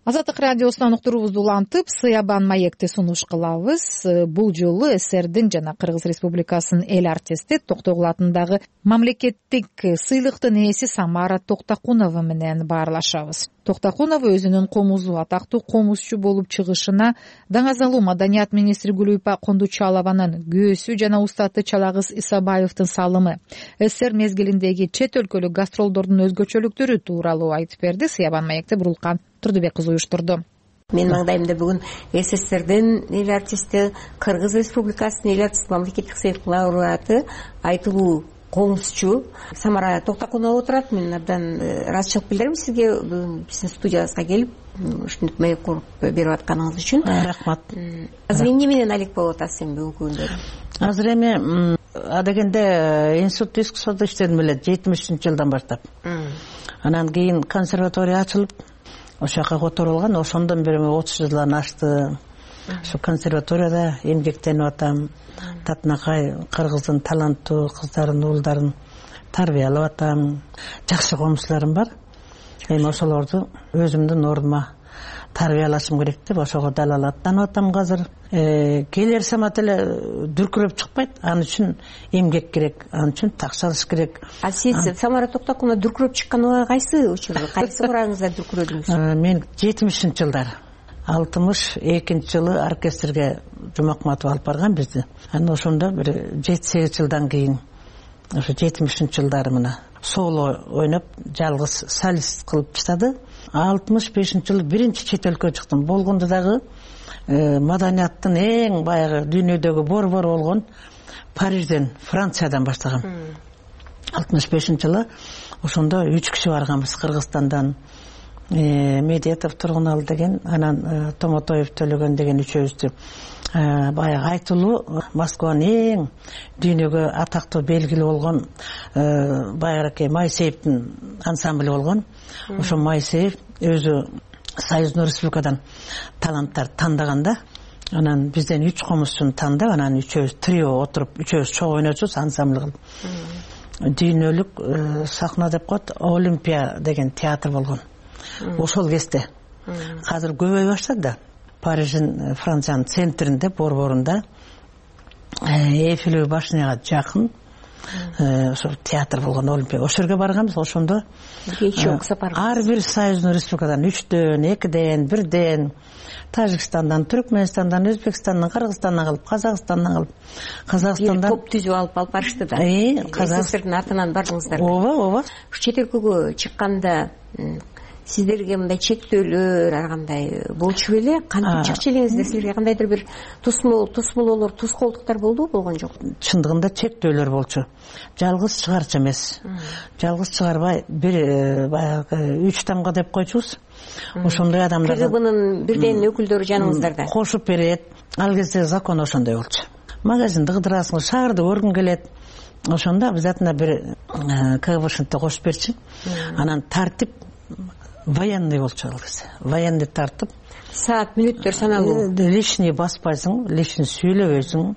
Азаттык радиосунан уктуруубузду улантып, Сыябан маекти сунуш кылабыз. Бул жолу СССРдин жана Кыргыз Республикасынын эл артисти Токтогул атындагы мамлекеттик сыйлыктын ээси Самара Токтокунова менен баарлашабыз. Токтокунова өзүнүн комузу атактуу комузчу болуп чыгышына Даңазалуу маданият министри Гүлүйпа Кондучалованын күйөөсү жана устаты Чалагыз Исабаевдин салымы, СССР мезгилиндеги чет өлкөлүк гастролдордун өзгөчөлүктөрү тууралуу айтып берди. Сыябан маекти Бурулкан Турдубек кызы уюштурду. Менин маңдайымда бүгүн СССРдин эл артисти, Кыргыз Республикасынын эл артисти, мамлекеттик сыйлык лауреаты, айтылуу комузчу Самара Токтокунова отурат. Мен абдан ыраазычылык билдирем сизге биздин студиябызга келип ушинтип маек куруп берип атканыңыз үчүн. Рахмат. Азыр эмне менен алек болуп атасыз эми бүгүнкү күндөрү? Азыр эми адегенде институт искусствода иштедим эле жетимишинчи жылдан баштап. Анан кийин консерватория ачылып, ошол жака которулган. Ошондон бери отуз жылдан ашты. Ошо консерваторияда эмгектенип атам. Татынакай Кыргыздын таланттуу кыздарын, уулдарын тарбиялап атам. Жакшы комузчуларым бар. Эми ошолорду өзүмдүн ордума тарбиялашым керек деп ошого далалаттанып атам азыр. Келер самат эле дүркүрөп чыкпайт. Ал үчүн эмгек керек, ал үчүн так чалыш керек. А сиз Самара Токтокунова дүркүрөп чыккан кайсы учурда, кайсы урагыңызда дүркүрөдүңүз? Мен жетимишинчи жылдары, алтымыш экинчи жылы оркестрге Жумакматов алып барган бизди. Анан ошондо бир жети сегиз жылдан кийин ошо жетимишинчи жылдары мына соло ойноп, жалгыз солист кылып чыгды. алтымыш бешинчи жылы биринчи чет өлкөгө чыктым. Болгондо дагы маданияттын эң баягы дүйнөдөгү борбору болгон Парижден, Франциядан баштагам. алтымыш бешинчи жылы ошондо үч киши барганбыз. Кыргызстандан Медетов Тургунал деген, анан Томотоев Төлөгөн деген үчөөбүздү баягы айтылуу Москванын эң дүйнөгө атактуу белгилүү болгон баягы Майсеевдин ансамблі болгон. Ошо Майсеев өзү Союздун Республикадан таланттар тандаганда, анан бизден үч комузчуну тандап, анан үчөөбүз трио отуруп, үчөөбүз чогуу ойночубуз, ансамбль кылып. Дүйнөлүк сахна деп коет, Олимпия деген театр болгон. Ошол кезде. Азыр көбөй баштады да. Париждин, Франциянын центринде, борборунда, Эйфелевый башняга жакын ошо театр болгон Олимпия. Ошол жерге барганбыз. Ошондо ар бир Союздун Республикадан үчтөн, экиден, бирден, Тажикстандан, Түркменистандан, Өзбекстандан, Кыргызстандан кылып, Казакстандан кылып, Казакстандан топ түзүп алып алып барышты да. СССРдин артынан бардыңыздар. Ооба, ооба. Чет өлкөгө чыкканда сиздерге мындай чектөөлөр ар кандай болчу беле? Кантип чыкчу элеңиздер? Силерге кандайдыр бир тосмол, тосмололор, тоскоолдуктар болду болгон жок? Чындыгында чектөөлөр болчу. Жалгыз чыгарчу эмес. Жалгыз чыгарбай, бир баягы үч тамга деп койчубуз. Ошондой адамдар КГБнын бирден өкүлдөрү жаныңыздарда кошуп берет. Ал кезде закон ошондой болчу. Магазинди кыдырасың, шаарды көргүң келет. Ошондо обязательно бир КГБшныкты кошуп берчү. Анан тартип военный болчу ал кезде. Военный тартып, саат, мүнөттөр саналуу. Лишний баспайсың, лишний сүйлөбөйсүң.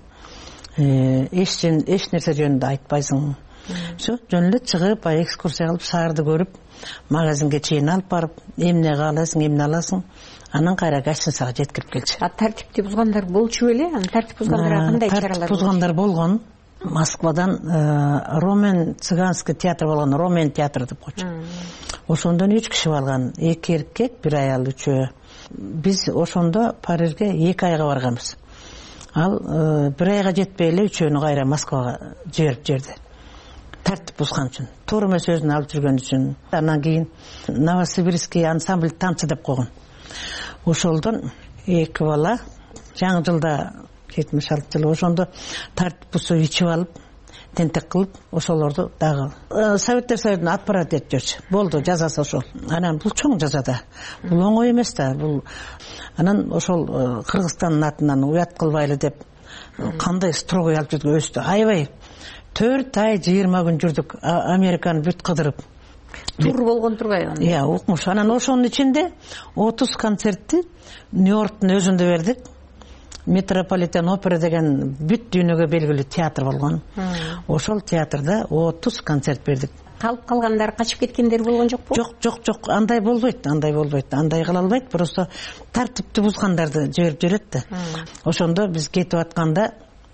Эч эч нерсе жөнүндө айтпайсың. Ошо жөн эле чыгып, экскурсия кылып, шаарды көрүп, магазинге чейин алып барып, эмне каалайсың, эмне аласың, анан кайра гостиницага жеткирип келчү. А тартипти бузгандар болчу беле? Анан тартип бузгандарга кандай чаралар? Тартип бузгандар болгон. Москвадан Ромен цыганский театр болгон, Ромен театр деп койчу. Ошондон үч киши барган, эки эркек, бир аял, үчөө. Биз ошондо Парижге эки айга барганбыз. Ал бир айга жетпей эле үчөөнү кайра Москвага жиберип жиберди. Тартип бузган үчүн, туура эмес өзүн алып жүргөн үчүн. Андан кийин Новосибирский ансамбль танцы деп койгон. Ошолдон эки бала жаңы жылда жетимиш алты жылы ошондо тартип бузуп ичип алып, тентек кылып, ошолорду дагы Советтер Союзуна отправить этип жүрчү. Болду, жазасы ошол. Анан бул чоң жаза да. Бул оңой эмес да. Бул анан ошол Кыргызстандын атынан уят кылбайлы деп кандай строгой алып жүрдүк өстү. Аябай төрт ай жыйырма күн жүрдүк, Американы бүт кыдырып. Тур болгон турбайбы? Иә, укмуш. Анан ошонун ичинде отуз концертти Нью-Йорктун өзүндө бердик. Метрополитен опера деген бүт дүйнөгө белгилүү театр болгон. Ошол театрда отуз концерт бердик. калып калгандар, качып кеткендер болгон жокпу? Жок, жок, жок, андай болбойт, андай болбойт. Андай кыла албайт, просто тартипти бузгандарды жиберип жүрөт да. Ошондо биз кетип атканда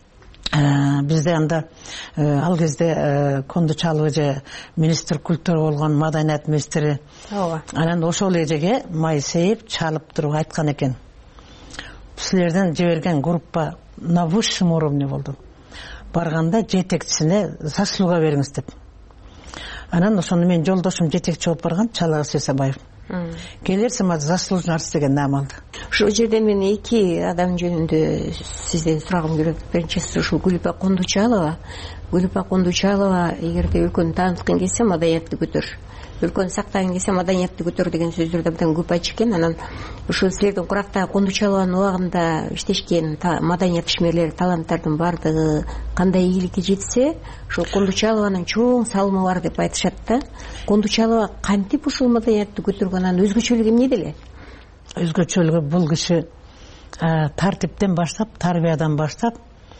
бизде анда ал кезде Кондучалова же министр культура болгон, маданият министри. Ооба. Анан ошол эжеге май сейип, чалып туруп айткан экен. Силерден жиберген группа на высшем уровне болду. Барганда жетекчисине заслуга бериңиз деп. Анан ошону мен жолдошум жетекчи болуп барган Чалагыз Исабаев. Келерсиң ма заслуженный артист деген наам алды. Ошол жерде мен эки адам жөнүндө сизден сурагым келет. Биринчиси ушул Гүлипа Кондучалова. Гүлипа Кондучалова эгерде өлкөнү тааныткың келсе, маданиятты көтөр. Өлкөнү сактагың келсе, маданиятты көтөр деген сөздөрдү абдан көп айтчу экен. Анан ушул силердин куракта Кондучалованын убагында иштешкен маданият ишмерлери, таланттардын баардыгы кандай ийгиликке жетсе, ушул Кондучалованын чоң салымы бар деп айтышат да. Кондучалова кантип ушул маданиятты көтөргөн, анын өзгөчөлүгү эмнеде эле? Өзгөчөлүгү бул киши тартиптен баштап, тарбиядан баштап,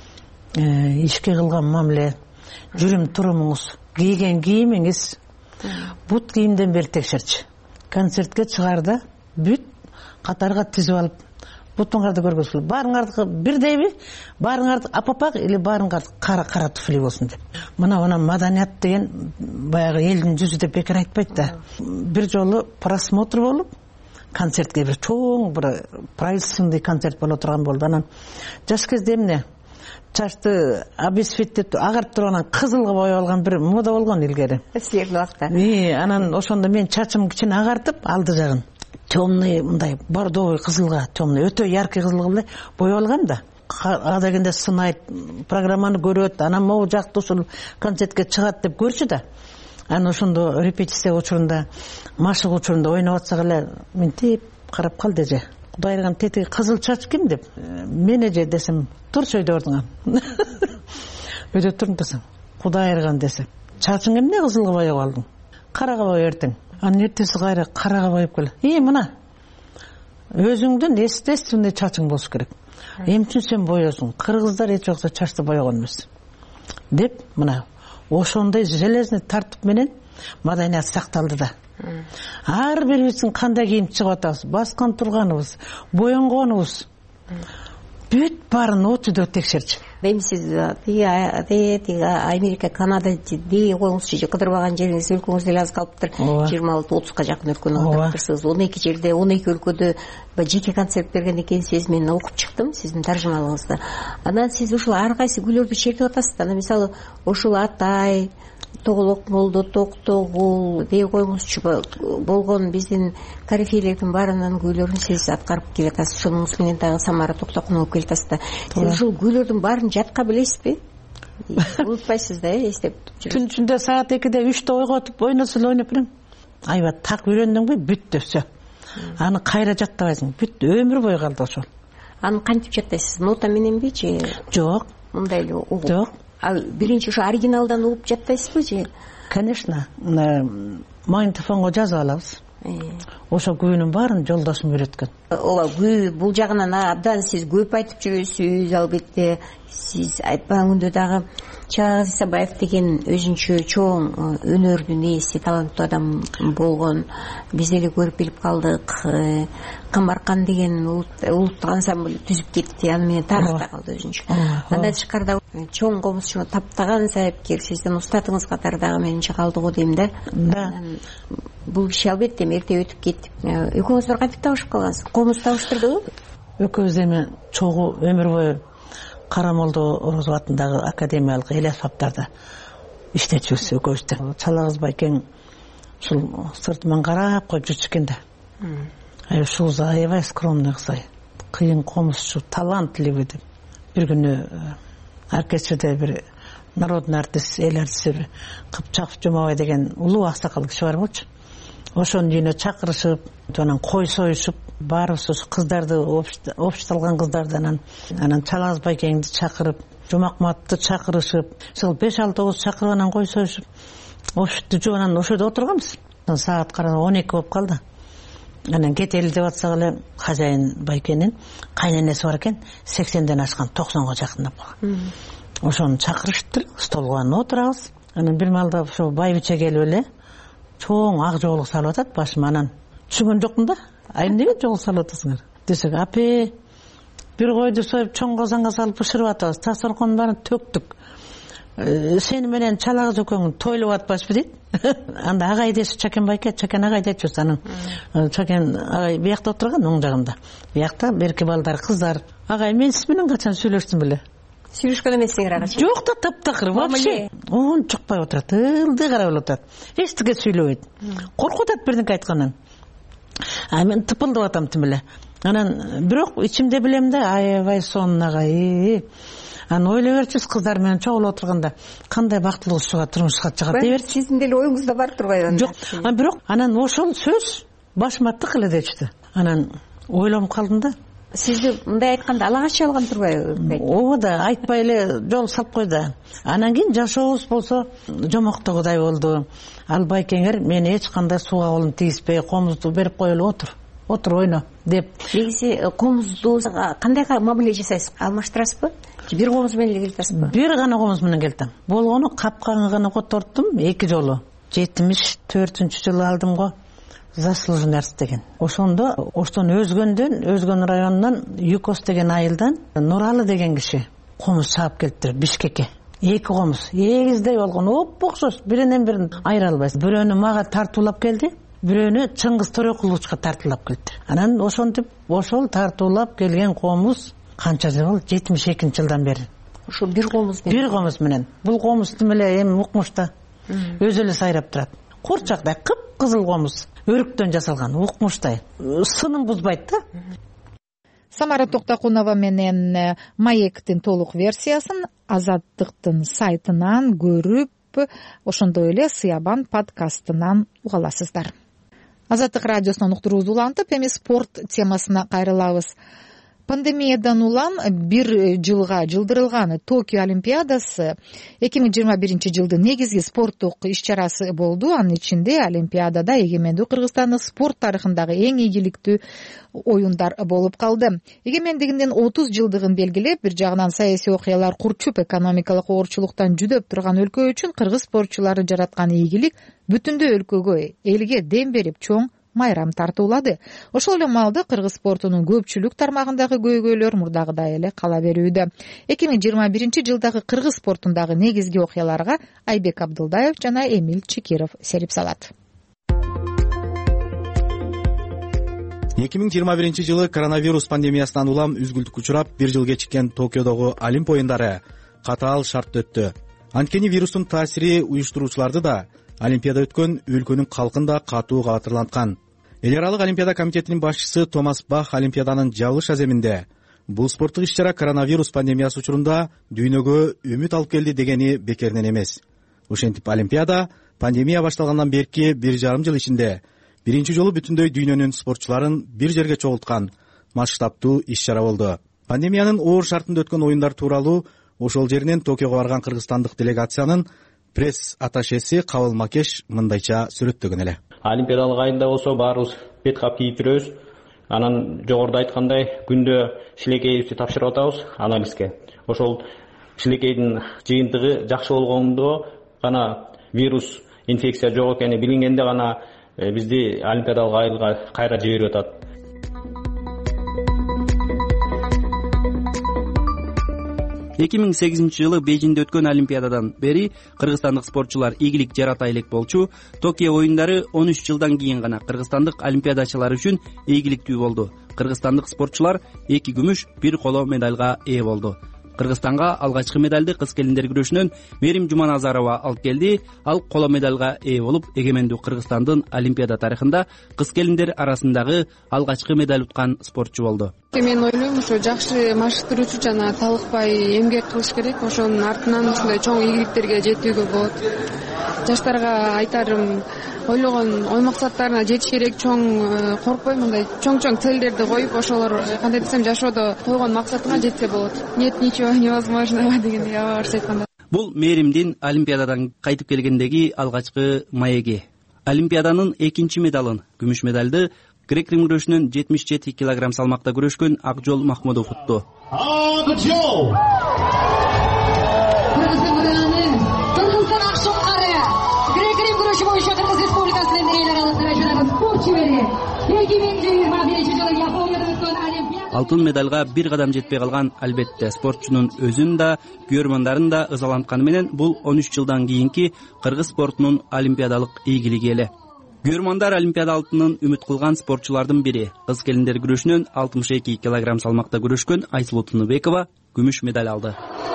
ишке кылган мамиле, жүрүм турумуңуз, кийген кийимиңиз, бут кийимден бери текшерчи. Концертке чыгарда бүт катарга тизип алып, бутуңарды көргөзүп, баарыңарды бирдейби, баарыңарды апапак или баарыңарды кара-кара туфли болсун деп. Мына мына маданият деген баягы элдин жүзү деп бекер айтпайт да. Бир жолу просмотр болуп, концертке бир чоң бир правительственный концерт боло турган болду. Анан жаш кезде эмне? Чачты обесцветип агарып турган кызылга боеп алган бир мода болгон илгери. Силердин убакта. И, анан ошондо мен чачым кичине агартып, алды жагын темный, мындай бордовый кызылга, темный, өтө яркий кызылга эле боеп алгам да. А дегенде сынайт, программаны көрөт, анан могу жакты ушул концертке чыгат деп көрчү да. Анан ошондо репетиция учурунда, машык учурунда ойноп атсак эле мынтип карап калды эже. Кудай ырган тетиги кызыл чач ким деп. Мен эже десем, турчу өйдө ордуңа. Өйдө турун десем, Кудай ырган десе. Чачың эмне кызылга боеп алдың? Карага боеп эртең. Анан эртеси кайра карага боеп кел. И мына. Өзүңдүн естественный чачың болуш керек. Эмчүн сен боёсуң? Кыргыздар эч жокса чачты боёгон эмес. Деп мына ошондой железный тартип менен маданият сакталды да. Ар бирибиздин кандай кийип чыгып атабыз, баскан турганыбыз, боенгонубуз бүт баарын отүдө текшерчи. Эми сиз тиги Америка, Канада дей коюңузчу, же кыдырбаган жериңиз өлкөңүздө эле аз калыптыр. жыйырма алты отузга жакын өлкөнү кыдырыптырсыз. он эки жерде, он эки өлкөдө жеке концерт берген экенсиз, мен окуп чыктым сиздин таржымалыңызды. Анан сиз ушул ар кайсы күйлөрдү чертип атасыз. Анан мисалы ушул Атай, Тоголок Молдо, Токтогул дей коюңузчу болгон биздин корифейлердин баарынын күйлөрүн сиз аткарып келатасыз. Ошонуңуз менен дагы Самара Токтокунова келатасыз да. Сиз ушул күйлөрдүн баарын жатка билесизби? Унутпайсыз да, эстеп. Түн ичинде саат экиде үчтө ойготуп ойносо эле ойноп берем. Айба так үйрөндүңбү? Бүт деп все. Аны кайра жаттабайсың. Бүт өмүр бою калды ошол. Аны кантип жаттайсыз? Нота мененби же? Жок. Мындай эле угуп. Жок. Ал биринчи ошо оригиналдан угуп жаттайсызбы же? Конечно. Магнитофонго жазып алабыз. Ошо күүнүн баарын жолдошум үйрөткөн. Ооба, күү бул жагынан абдан сиз көп айтып жүрөсүз, албетте. Сиз айтпаган күндө дагы Чалагыз Исабаев деген өзүнчө чоң өнөрдүн ээси, таланттуу адам болгон. Биз эле көрүп билип калдык. Камбаркан деген улуттук ансамбль түзүп кетти, аны менен тарыхта калды өзүнчө. Андан тышкарыда чоң комузчуну таптаган сайыпкер сиздин устатыңыз катары дагы менимче калды го дейм да. Бул киши албетте эрте өтүп кетти. Экөөңүз бир кантип табышып калгансыз? Комуз табыштырдыбы? Экөөбүз эми чогуу өмүр бою Карамолдо Орозов атындагы академиялык эл аспаптарда иштечүбүз экөөбүз. Чалагыз байкең ушул сыртынан карап коюп жүрчү экен да. Ушул аябай скромный кыз, кыйын комузчу, талантливый деп. Бир күнү оркестрде бир народный артист, эл артисти Кыпчаков Жумабай деген улуу аксакал киши бар болчу. Ошонун үйүнө чакырышып, анан кой союшуп, баарыбыз кыздарды, обществолгон кыздарды, анан анан Чалагыз байкеңди чакырып, Жумакматты чакырышып, ошол беш алты тогуз чакырып анан кой союшуп, обществду жууп анан ошодо отурганбыз. Саат караганда он эки болуп калды. Анан кетели деп атсак эле хозяин байкенин кайненеси бар экен, сексенден ашкан, токсонго жакындап калган. Ошону чакырышыптыр, столго отурабыз. анан бир маалда ошо байбиче келип эле чоң ак жоолук салып атат башыма. Анан түшүнгөн жокмун да, ай эмнеге жоолук салып атасыңар десек, апе бир койду союп чоң казанга салып бышырып атабыз, дасторкондун баарын төктүк, сени менен чалагыз экөөң тойлоп атпашпы дейт. Анда агай деши Чакен байке, Чакен агай дечүбүз. Анан Чакен агай биякта отурган, оң жагында. Биякта берки балдар, кыздар. Агай, мен сиз менен качан сүйлөштүм беле? Сүйлөшкөн эмессиңер ага? Жок да, таптакыр вообще. Он чукпай отурат, ылдый карап эле отурат. Эчтеке сүйлөбөйт. Коркуп атат бирдеке айткандан. А мен тыпылдап атам тим эле. Анан бирок ичимде билем да, аябай сонун агай. Анан ойлой берчүбүз, кыздар менен чогулуп отурганда кандай бактылуу кызга турмушка чыгат дей берчү. Сиздин деле оюңузда бар турбайбы анда? Жок, анан бирок анан ошол сөз башыма тык эле дечти. Анан ойлонуп калдым да. Сизди мындай айтканда ала качып алган турбайбы? Ооба да, айтпай эле жол салып койду. Анан кийин жашообуз болсо жомоктогудай болду. Ал байкеңер мени эч кандай сууга колун тийиспей, комузду берип коелу, отур. Отур ойно деп. Негизи комузду кандай мамиле жасайсыз? Алмаштырасызбы? Бир комуз менен эле келатасызбы? Бир гана комуз менен келтим. Болгону капканы гана которттум эки жолу. жетимиш төртүнчү жылы алдым го заслуженность деген. Ошондо оштон өзгөндөн, өзгөн районунан Юкос деген айылдан Нуралы деген киши комуз чаап келиптир Бишкекке. Эки комуз, эгиздей болгон, опокшош, биринен бирин айыра албайсың. Бирөөнү мага тартуулап келди, бирөөнү Чыңгыз Төрөкуловичка тартуулап келиптир. Анан ошентип, ошол тартуулап келген комуз канча жыл болду? жетимиш экинчи жылдан бери. Ошо бир комуз менен. Бир комуз менен. Бул комуз тим эле эми укмушта. Өзү эле сайрап турат. Курчактай кып-кызыл комуз. Өрүктөн жасалган, укмуштай. Сынын бузбайт да. Самара Токтакунова менен Маектин толук версиясын Азаттыктын сайтынан көрүп, ошондой эле Сыябан подкастынан уга аласыздар. Азаттык радиосунан уктуруубузду улантып, эми спорт темасына кайрылабыз. Пандемиядан улам бир жылга жылдырылган Токио Олимпиадасы эки миң жыйырма биринчи жылдын негизги спорттук иш-чарасы болду. Анын ичинде Олимпиадада эгемендүү Кыргызстандын спорт тарыхындагы эң ийгиликтүү оюндар болуп калды. Эгемендигинин отуз жылдыгын белгилеп, бир жагынан саясий окуялар курчуп, экономикалык оорчулуктан жүдөп турган өлкө үчүн кыргыз спортчулары жараткан ийгилик бүтүндөй өлкөгө, элге дем берип, чоң майрам тартуулады. Ошол эле маалда кыргыз спортунун көпчүлүк тармагындагы көйгөйлөр мурдагыдай эле кала берүүдө. эки миң жыйырма биринчи жылдагы кыргыз спортундагы негизги окуяларга Айбек Абдылдаев жана Эмил Чекиров серип салат. эки миң жыйырма биринчи жылы коронавирус пандемиясынан улам үзгүлтүккө учурап, бир жыл кечиккен Токиодогу Олимп оюндары катаал шартта өттү. Анткени вирустун таасири уюштуруучуларды да, Олимпиада өткөн өлкөнүн калкын да катуу кабатырланткан. Эл аралык Олимпиада комитетинин башчысы Томас Бах Олимпиаданын жабылыш аземинде бул спорттук иш-чара коронавирус пандемиясы учурунда дүйнөгө үмүт алып келди дегени бекеринен эмес. Ошентип Олимпиада пандемия башталгандан берки бир жарым жыл ичинде биринчи жолу бүтүндөй дүйнөнүн спортчуларын бир жерге чогулткан масштабтуу иш-чара болду. Пандемиянын оор шартында өткөн оюндар тууралуу ошол жеринен Токиого барган кыргызстандык делегациянын пресс-атташеси Кабыл Макеш мындайча сүрөттөгөн эле. Олимпиадалык айында болсо баарыбыз бет кап кийип жүрөбүз. Анан жогоруда айткандай күндө шилекейибизди тапшырып атабыз анализге. Ошол шилекейдин жыйынтыгы жакшы болгондо гана вирус инфекция жок экени билингенде гана бизди Олимпиадалык айылга кайра жиберип атат. эки миң сегизинчи жылы Бейжиңде өткөн Олимпиададан бери кыргызстандык спортчулар ийгилик жарата элек болчу. Токио оюндары он үч жылдан кийин гана кыргызстандык олимпиадачылар үчүн ийгиликтүү болду. Кыргызстандык спортчулар эки күмүш, бир коло медалга ээ болду. Кыргызстанга алгачкы медалды кыз келиндер күрөшүнөн Мерим Жуманазарова алып келди. Ал коло медалга ээ болуп, эгемендүү Кыргызстандын Олимпиада тарыхында кыз келиндер арасындагы алгачкы медаль уткан спортчу болду. Мен ойлойм, ошо жакшы машыктыруучу жана талыкпай эмгек кылыш керек. Ошонун артынан ушундай чоң ийгиликтерге жетүүгө болот. Жаштарга айтарым, ойлогон ой максаттарына жетиш керек, чоң коркпой, мындай чоң-чоң целдерди коюп, ошолор кандай десем жашоодо койгон максатына жетсе болот. Нет ничего невозможного деген ябарча айтканда. Бул Меримдин Олимпиададан кайтып келгендеги алгачкы маеги. Олимпиаданын экинчи медалын, күмүш медалды грек-рим күрөшүнөн жетимиш жети килограмм салмакта күрөшкөн Акжол Махмудов утту. Акжол! Кыргызстан Кыргызстан Акшокка эки миң жыйырма биринчи жылы Японияда өткөн Олимпиада алтын медалга бир кадам жетпей калган албетте спортчунун өзүн да күйөрмандарын да ызалантканы менен бул он үч жылдан кийинки кыргыз спортунун олимпиадалык ийгилиги эле. Күйөрмандар олимпиада алтынын үмүт кылган спортчулардын бири. Кыз келиндер күрөшүнөн алтымыш эки килограмм салмакта күрөшкөн Айсулуу Тыныбекова күмүш медаль алды.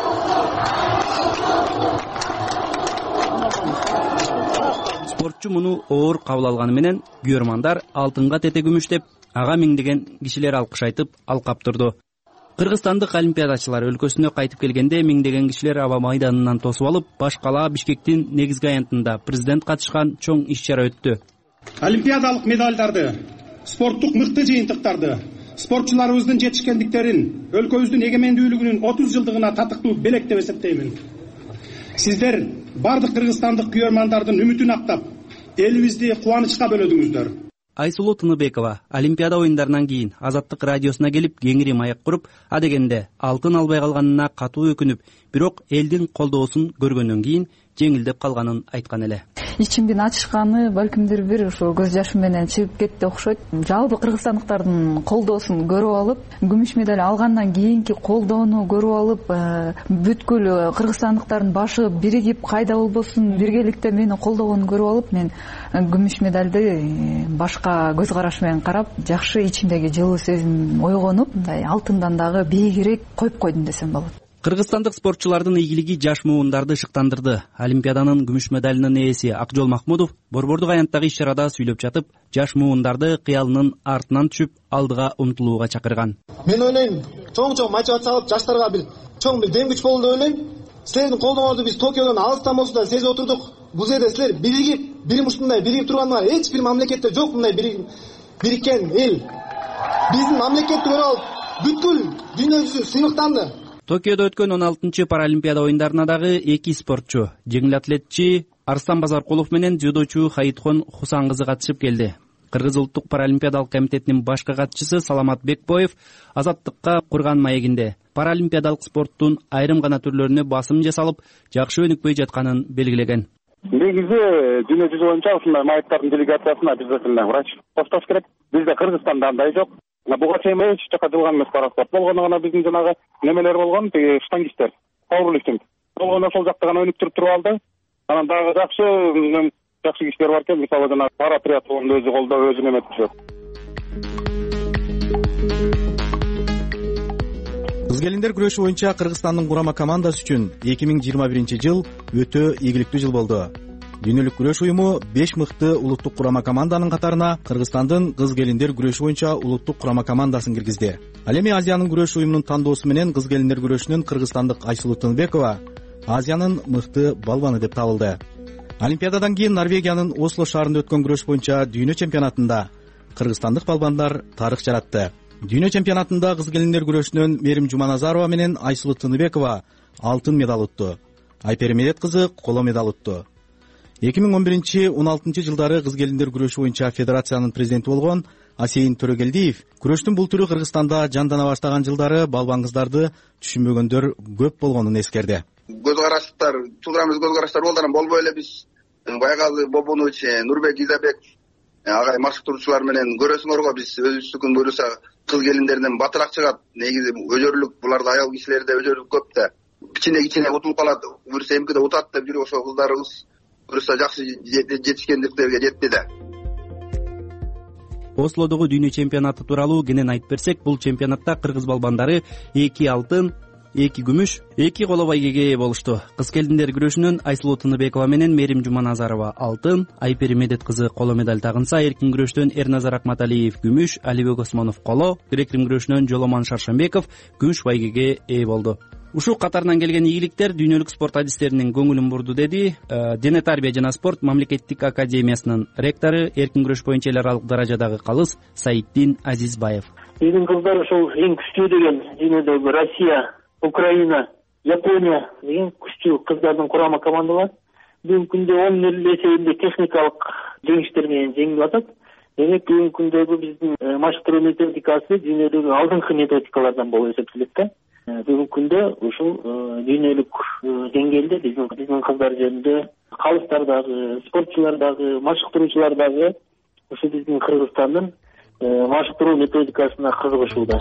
Спортчу муну оор кабыл алганы менен күйөрмандар алтынга тете күмүш деп ага миңдеген кишилер алкыш айтып алкап турду. Кыргызстандык олимпиадачылар өлкөсүнө кайтып келгенде миңдеген кишилер аба майданынан тосуп алып, баш кала Бишкектин негизги аянтында президент катышкан чоң иш-чара өттү. Олимпиадалык медальдарды, спорттук мыкты жыйынтыктарды, спортчуларыбыздын жетишкендиктерин өлкөбүздүн эгемендүүлүгүнүн отуз жылдыгына татыктуу белек деп эсептеймин. Сиздер бардык кыргызстандык күйөрмандардын үмүтүн актап, элибизди кубанычка бөлөдүңүздөр. Айсулуу Тыныбекова Олимпиада оюндарынан кийин Азаттык радиосуна келип кеңири маек куруп, адегенде алтын албай калганына катуу өкүнүп, бирок элдин колдоосун көргөндөн кийин жеңилдеп калганын айткан эле. Ичимдин ачышканы балкимдир бир ошо көз жашым менен чыгып кетти окшойт. Жалпы кыргызстандыктардын колдоосун көрүп алып, күмүш медаль алгандан кийинки колдоону көрүп алып, бүткүл кыргызстандыктардын башы биригип, кайда болбосун биргеликте мени колдогонун көрүп алып, мен күмүш медальды башка көз караш менен карап, жакшы ичимдеги жылуу сезим ойгонуп, мындай алтындан дагы бийигирээк коюп койдум десем болот. Кыргызстандык спортчулардын ийгилиги жаш муундарды шыктандырды. Олимпиаданын күмүш медалынын ээси Акжол Махмудов борбордук аянттагы иш-чарада сүйлөп жатып, жаш муундарды кыялынын артынан түшүп, алдыга умтулууга чакырган. Мен ойлойм, чоң-чоң мотивация алып, жаштарга бир чоң бир дем күч болду деп ойлойм. Силердин колдооңорду биз Токиодон алыстан болсо да сезип отурдук. Бул жерде силер биригип, бир ушундай биригип тургандар эч бир мамлекетте жок, мындай бириккен эл. Биздин мамлекетти көрүп алып, бүткүл дүйнө жүзү сыймыктанды. Токиодо өткөн он алтынчы паралимпиада оюндарына дагы эки спортчу, жеңил атлетчи Арстан Базаркулов менен дзюдочу Хаитхон Хусан кызы катышып келди. Кыргыз улуттук паралимпиадалык комитетинин башкы катчысы Саламат Бекбоев Азаттыкка курган маегинде паралимпиадалык спорттун айрым гана түрлөрүнө басым жасалып, жакшы өнүкпөй жатканын белгилеген. Негизи дүйнө жүзү боюнча ушундай маектардын делегациясына обязательно врач коштош керек. Бизде Кыргызстанда андай жок. Буга чейин эч жака жылган эмес параспорт. Болгону гана биздин жанагы немелер болгон, тиги штангисттер, пауэрлифтинг. Болгону ошол жакта гана өнүктүрүп туруп алды. Анан дагы жакшы, жакшы кишилер бар экен, мисалы жана пара триатлонду өзү колдоп, өзү неметишет. Кыз келиндер күрөшү боюнча Кыргызстандын курама командасы үчүн эки миң жыйырма биринчи жыл өтө ийгиликтүү жыл болду. Дүйнөлүк күрөш уюму беш мыкты улуттук курама команданын катарына Кыргызстандын кыз келиндер күрөшү боюнча улуттук курама командасын киргизди. Ал эми Азиянын күрөш уюмунун тандоосу менен кыз келиндер күрөшүнөн кыргызстандык Айсулуу Тыныбекова Азиянын мыкты балбаны деп табылды. Олимпиададан кийин Норвегиянын Осло шаарында өткөн күрөш боюнча дүйнө чемпионатында кыргызстандык балбандар тарых жаратты. Дүйнө чемпионатында кыз келиндер күрөшүнөн Мерим Жуманазарова менен Айсулуу Тыныбекова алтын медаль утту. Айпери Медет кызы коло медаль утту. эки миң он биринчи он алтынчы жылдары кыз келиндер күрөшү боюнча федерациянын президенти болгон Асейин Төрөгелдиев күрөштүн бул түрү Кыргызстанда жандана баштаган жылдары балбан кыздарды түшүнбөгөндөр көп болгонун эскерди. Көз караштар, туура эмес көз караштар болду, анан болбой эле биз Байгалы Бобунович, Нурбек Изабек агай машыктыруучулар менен көрөсүңөргө биз өзүбүздүкүн буюрса кыз келиндерден батыраак чыгат. Негизи өжөрлүк, буларда аял кишилерде өжөрлүк көп да. Кичине кичине утулуп калат, буюрса эмкиде утат деп жүрүп ошол кыздарыбыз буюрса жакшы жетишкендиктерге жетти да. Ослодогу дүйнө чемпионаты тууралуу кенен айтып берсек, бул чемпионатта кыргыз балбандары эки алтын, эки күмүш, эки коло байгеге ээ болушту. Кыз келиндер күрөшүнөн Айсулуу Тыныбекова менен Мерим Жуманазарова алтын, Айпери Медет кызы коло медаль тагынса, эркин күрөштөн Эрназар Акматалиев күмүш, Алибек Осмонов коло, грек-рим күрөшүнөн Жоломан Шаршембеков күмүш байгеге ээ болду. Ушул катарынан келген ийгиликтер дүйнөлүк спорт адистеринин көңүлүн бурду, деди Дене тарбия жана спорт мамлекеттик академиясынын ректору, эркин күрөш боюнча эл аралык даражадагы калыс Саиддин Азизбаев. Биздин кыздар ошол эң күчтүү деген дүйнөдөгү Россия, Украина, Япония деген күчтүү кыздардын курама командалар. Бүгүнкү күндө он нөл эсебинде техникалык жеңиштер менен жеңип атат. Демек бүгүнкү күндөгү биздин машыктыруу методикасы дүйнөдөгү алдыңкы методикалардан болуп эсептелет да. Бүгүнкү күндө ушул дүйнөлүк деңгээлде биздин биздин кыздар жөнүндө калыстар дагы, спортчулар дагы, машыктыруучулар дагы ушу биздин Кыргызстандын машыктыруу методикасына кызыгышууда.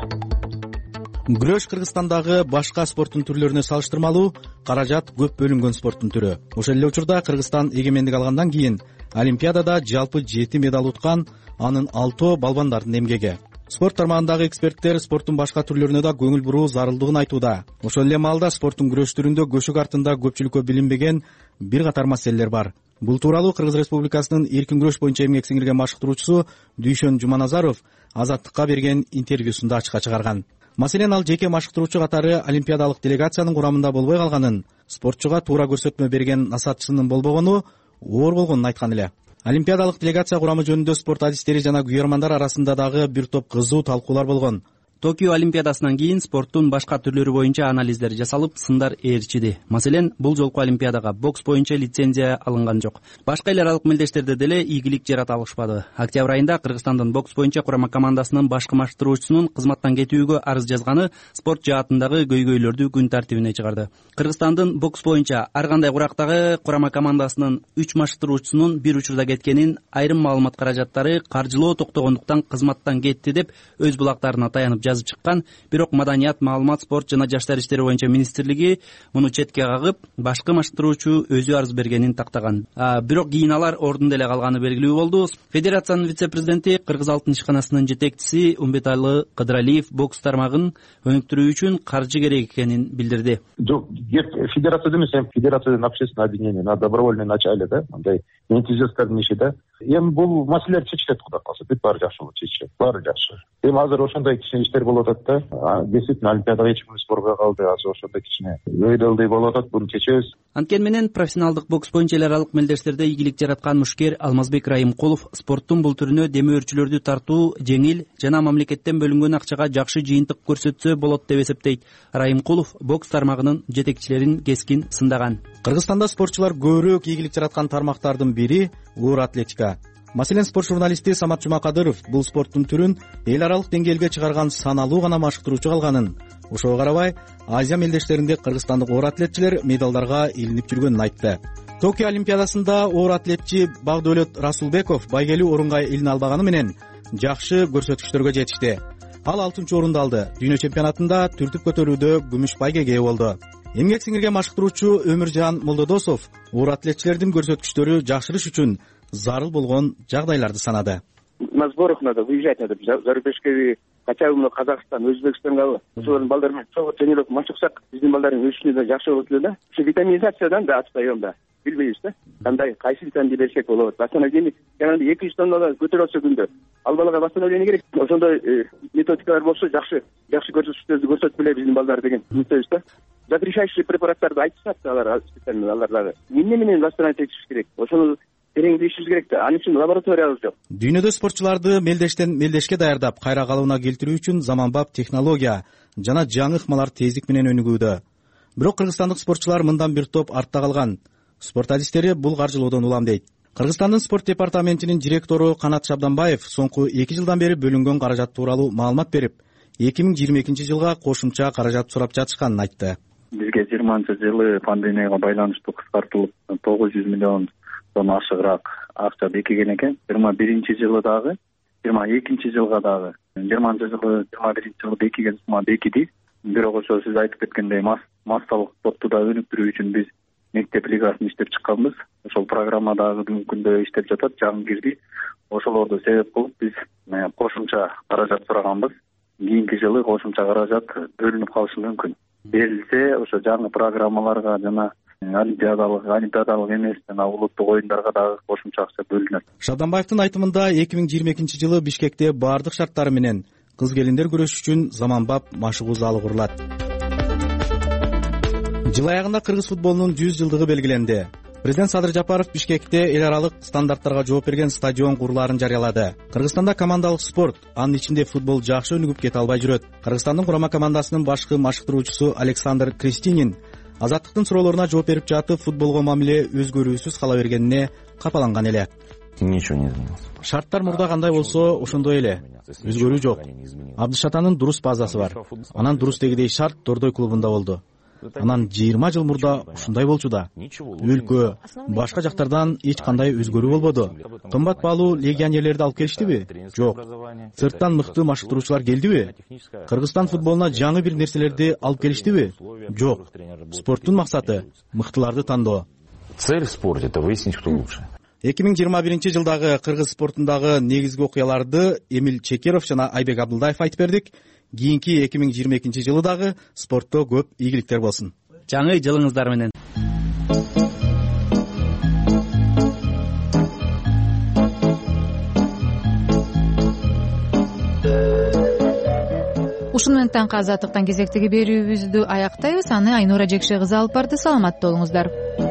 Күрөш Кыргызстандагы башка спорттун түрлөрүнө салыштырмалуу каражат көп бөлүнгөн спорттун түрү. Ошол эле учурда Кыргызстан эгемендик алгандан кийин Олимпиадада жалпы жети медаль уткан, анын алтоо балбандардын эмгеги. Спорт тармагындагы эксперттер спорттун башка түрлөрүнө да көңүл буруу зарылдыгын айтууда. Ошол эле маалда спорттун күрөш түрүндө көшөк артында көпчүлүккө билинбеген бир катар маселелер бар. Бул тууралуу Кыргыз Республикасынын эркин күрөш боюнча эмгек сиңирген машыктыруучусу Дүйшөн Жуманазаров Азаттыкка берген интервьюсунда ачыкка чыгарган. Маселен, ал жеке машыктыруучу катары олимпиадалык делегациянын курамында болбой калганын, спортчуга туура көрсөтмө берген насаатчысынын болбогону оор болгонун айткан эле. Олимпиадалык делегация курамы жөнүндө спорт адистери жана күйөрмандар арасында дагы бир топ кызуу талкуулар болгон. Токио Олимпиадасынан кийин спорттун башка түрлөрү боюнча анализдер жасалып, сындар ээрчиди. Маселен, бул жолку Олимпиадага бокс боюнча лицензия алынган жок. Башка эл аралык мелдештерде деле ийгилик жарата алышпады. Октябрь айында Кыргызстандын бокс боюнча курама командасынын башкы машыктыруучусунун кызматтан кетүүгө арыз жазганы спорт жаатындагы көйгөйлөрдү күн тартибине чыгарды. Кыргызстандын бокс боюнча ар кандай курактагы курама командасынын үч машыктыруучусунун бир учурда кеткенин, айрым маалымат каражаттары каржылоо токтогондуктан кызматтан кетти деп өз булактарына таянып жазып чыккан. Бирок Маданият, маалымат, спорт жана жаштар иштери боюнча министрлиги муну четке кагып, башкы машыктыруучу өзү арыз бергенин тактаган. Бирок кийин алар ордунда эле калганы белгилүү болду. Федерациянын вице-президенти, Кыргыз алтын ишканасынын жетекчиси Умбеталы Кыдыралиев бокс тармагын өнүктүрүү үчүн каржы керек экенин билдирди. Жок, федерация эмес, федерациядан общественное объединение на добровольном начале, да, мындай энтузиасттардын иши да. Эми бул маселелер чечилет, Кудай калса, бүт баары жакшы болот, чечилет, баары жакшы. Эми азыр ошондой кичине иштер болуп атат да. Действительно, Олимпиадага эч кимибиз борбой калды, азыр ошондой кичине өйдөлдөй болуп атат, буну чечебиз. Анткени менен профессионалдык бокс боюнча эл аралык мелдештерде ийгилик жараткан мушкер Алмазбек Райымкулов спорттун бул түрүнө демөөрчүлөрдү тартуу жеңил жана мамлекеттен бөлүнгөн акчага жакшы жыйынтык көрсөтсө болот деп эсептейт. Райымкулов бокс тармагынын жетекчилерин кескин сындаган. Кыргызстанда спортчулар көбүрөөк ийгилик жараткан тармактардын бири оор атлетика. Маселен, спорт журналисти Самат Жумакадыров бул спорттун түрүн эл аралык деңгээлге чыгарган саналуу гана машыктыруучу калганын, ошого карабай Азия мелдештеринде кыргызстандык оор атлетчилер медалдарга илинип жүргөнүн айтты. Токио Олимпиадасында оор атлетчи Багдөлөт Расулбеков байгелүү орунга илине албаганы менен жакшы көрсөткүчтөргө жетишти. Ал алтынчы орунду алды. Дүйнө чемпионатында түртүп көтөрүүдө күмүш байгеге ээ болду. Эмгек сиңирген машыктыруучу Өмүржан Молдодосов оор атлетчилердин көрсөткүчтөрү жакшырыш үчүн зарыл болгон жагдайларды санады. На сборах надо выезжать, надо зарубежке, хотя бы Казахстан, Өзбекстанга, ошолордун балдары менен чогуу тренировка машыксак, биздин балдардын өсүшүнө да жакшы болот эле да. Ошо витаминизациядан да отстаем да. Билбейбиз да. Кандай кайсы витаминди берсек болот. Восстановление, жанагы эки жүз тоннада көтөрүп атса күндө. Ал балага восстановление керек. Ошондой методикалар болсо жакшы, жакшы көрсөтүштөрдү көрсөтүп эле биздин балдар деген үмүттөбүз да. Запрещающий препараттарды айтышат алар специально алардагы. Эмне менен восстановить этиш керек? Ошону тереңдешибиз керек да. Ал үчүн лабораториябыз жок. Дүйнөдө спортчуларды мелдештен мелдешке даярдап, кайра калыбына келтирүү үчүн заманбап технология жана жаңы ыкмалар тездик менен өнүгүүдө. Бирок кыргызстандык спортчулар мындан бир топ артта калган. Спорт адистери бул каржылоодон улам дейт. Кыргызстандын спорт департаментинин директору Канат Шабданбаев соңку эки жылдан бери бөлүнгөн каражат тууралуу маалымат берип, эки миң жыйырма экинчи жылга кошумча каражат сурап жатышканын айтты. Бизге жыйырманчы жылы пандемияга байланыштуу кыскартылып тогуз жүз миллиондон ашыгыраак акча бекиген экен. жыйырма биринчи жылы дагы, жыйырма экинчи жылга дагы, жыйырманчы жылы, жыйырма биринчи жылы бекиген сума бекиди. Бирок ошо сиз айтып кеткендей массалык спорту да өнүктүрүү үчүн биз мектеп лигасын иштеп чыкканбыз. Ошол программа дагы бүгүнкү күндө иштеп жатат, жаңы кирди. Ошолорду себеп кылып биз кошумча каражат сураганбыз. Кийинки жылы кошумча каражат бөлүнүп калышы мүмкүн. Берилсе, ошо жаңы программаларга жана олимпиадалык, олимпиадалык эмес жана улуттук оюндарга дагы кошумча акча бөлүнөт. Шабданбаевдин айтымында эки миң жыйырма экинчи жылы Бишкекте баардык шарттары менен кыз келиндер күрөшү үчүн заманбап машыгуу залы курулат. Жыл аягында кыргыз футболунун жүз жылдыгы белгиленди. Президент Садыр Жапаров Бишкекте эл аралык стандарттарга жооп берген стадион курулаарын жарыялады. Кыргызстанда командалык спорт, анын ичинде футбол жакшы өнүгүп кете албай жүрөт. Кыргызстандын курама командасынын башкы машыктыруучусу Александр Крестинин Азаттыктын суроолоруна жооп берип жатып, футболго мамиле өзгөрүүсүз кала бергенине капаланган эле. Ничего не изменилось. Шарттар мурда кандай болсо, ошондой эле. Өзгөрүү жок. Абдышатанын дурус базасы бар. Анан дурус дегидей шарт Дордой клубунда болду. анан жыйырма жыл мурда ушундай болчу да. Өлкө башка жактардан эч кандай өзгөрүү болбоду. Кымбат баалуу легионерлерди алып келиштиби? Жок. Сырттан мыкты машыктыруучулар келдиби? Кыргызстан футболуна жаңы бир нерселерди алып келиштиби? Жок. Спорттун максаты мыктыларды тандоо. Цель в спорте — это выяснить, кто лучше. эки миң жыйырма биринчи жылдагы кыргыз спортундагы негизги окуяларды Эмил Чекеров жана Айбек Абдылдаев айтып бердик. Кийинки эки миң жыйырма экинчи жылы дагы спортто көп ийгиликтер болсун. Жаңы жылыңыздар менен. Ушуну менен таңкы азаттыктан кезектеги берүүбүздү аяктайбыз. Аны Айнура Жекше кызы алып барды. Саламатта болуңуздар.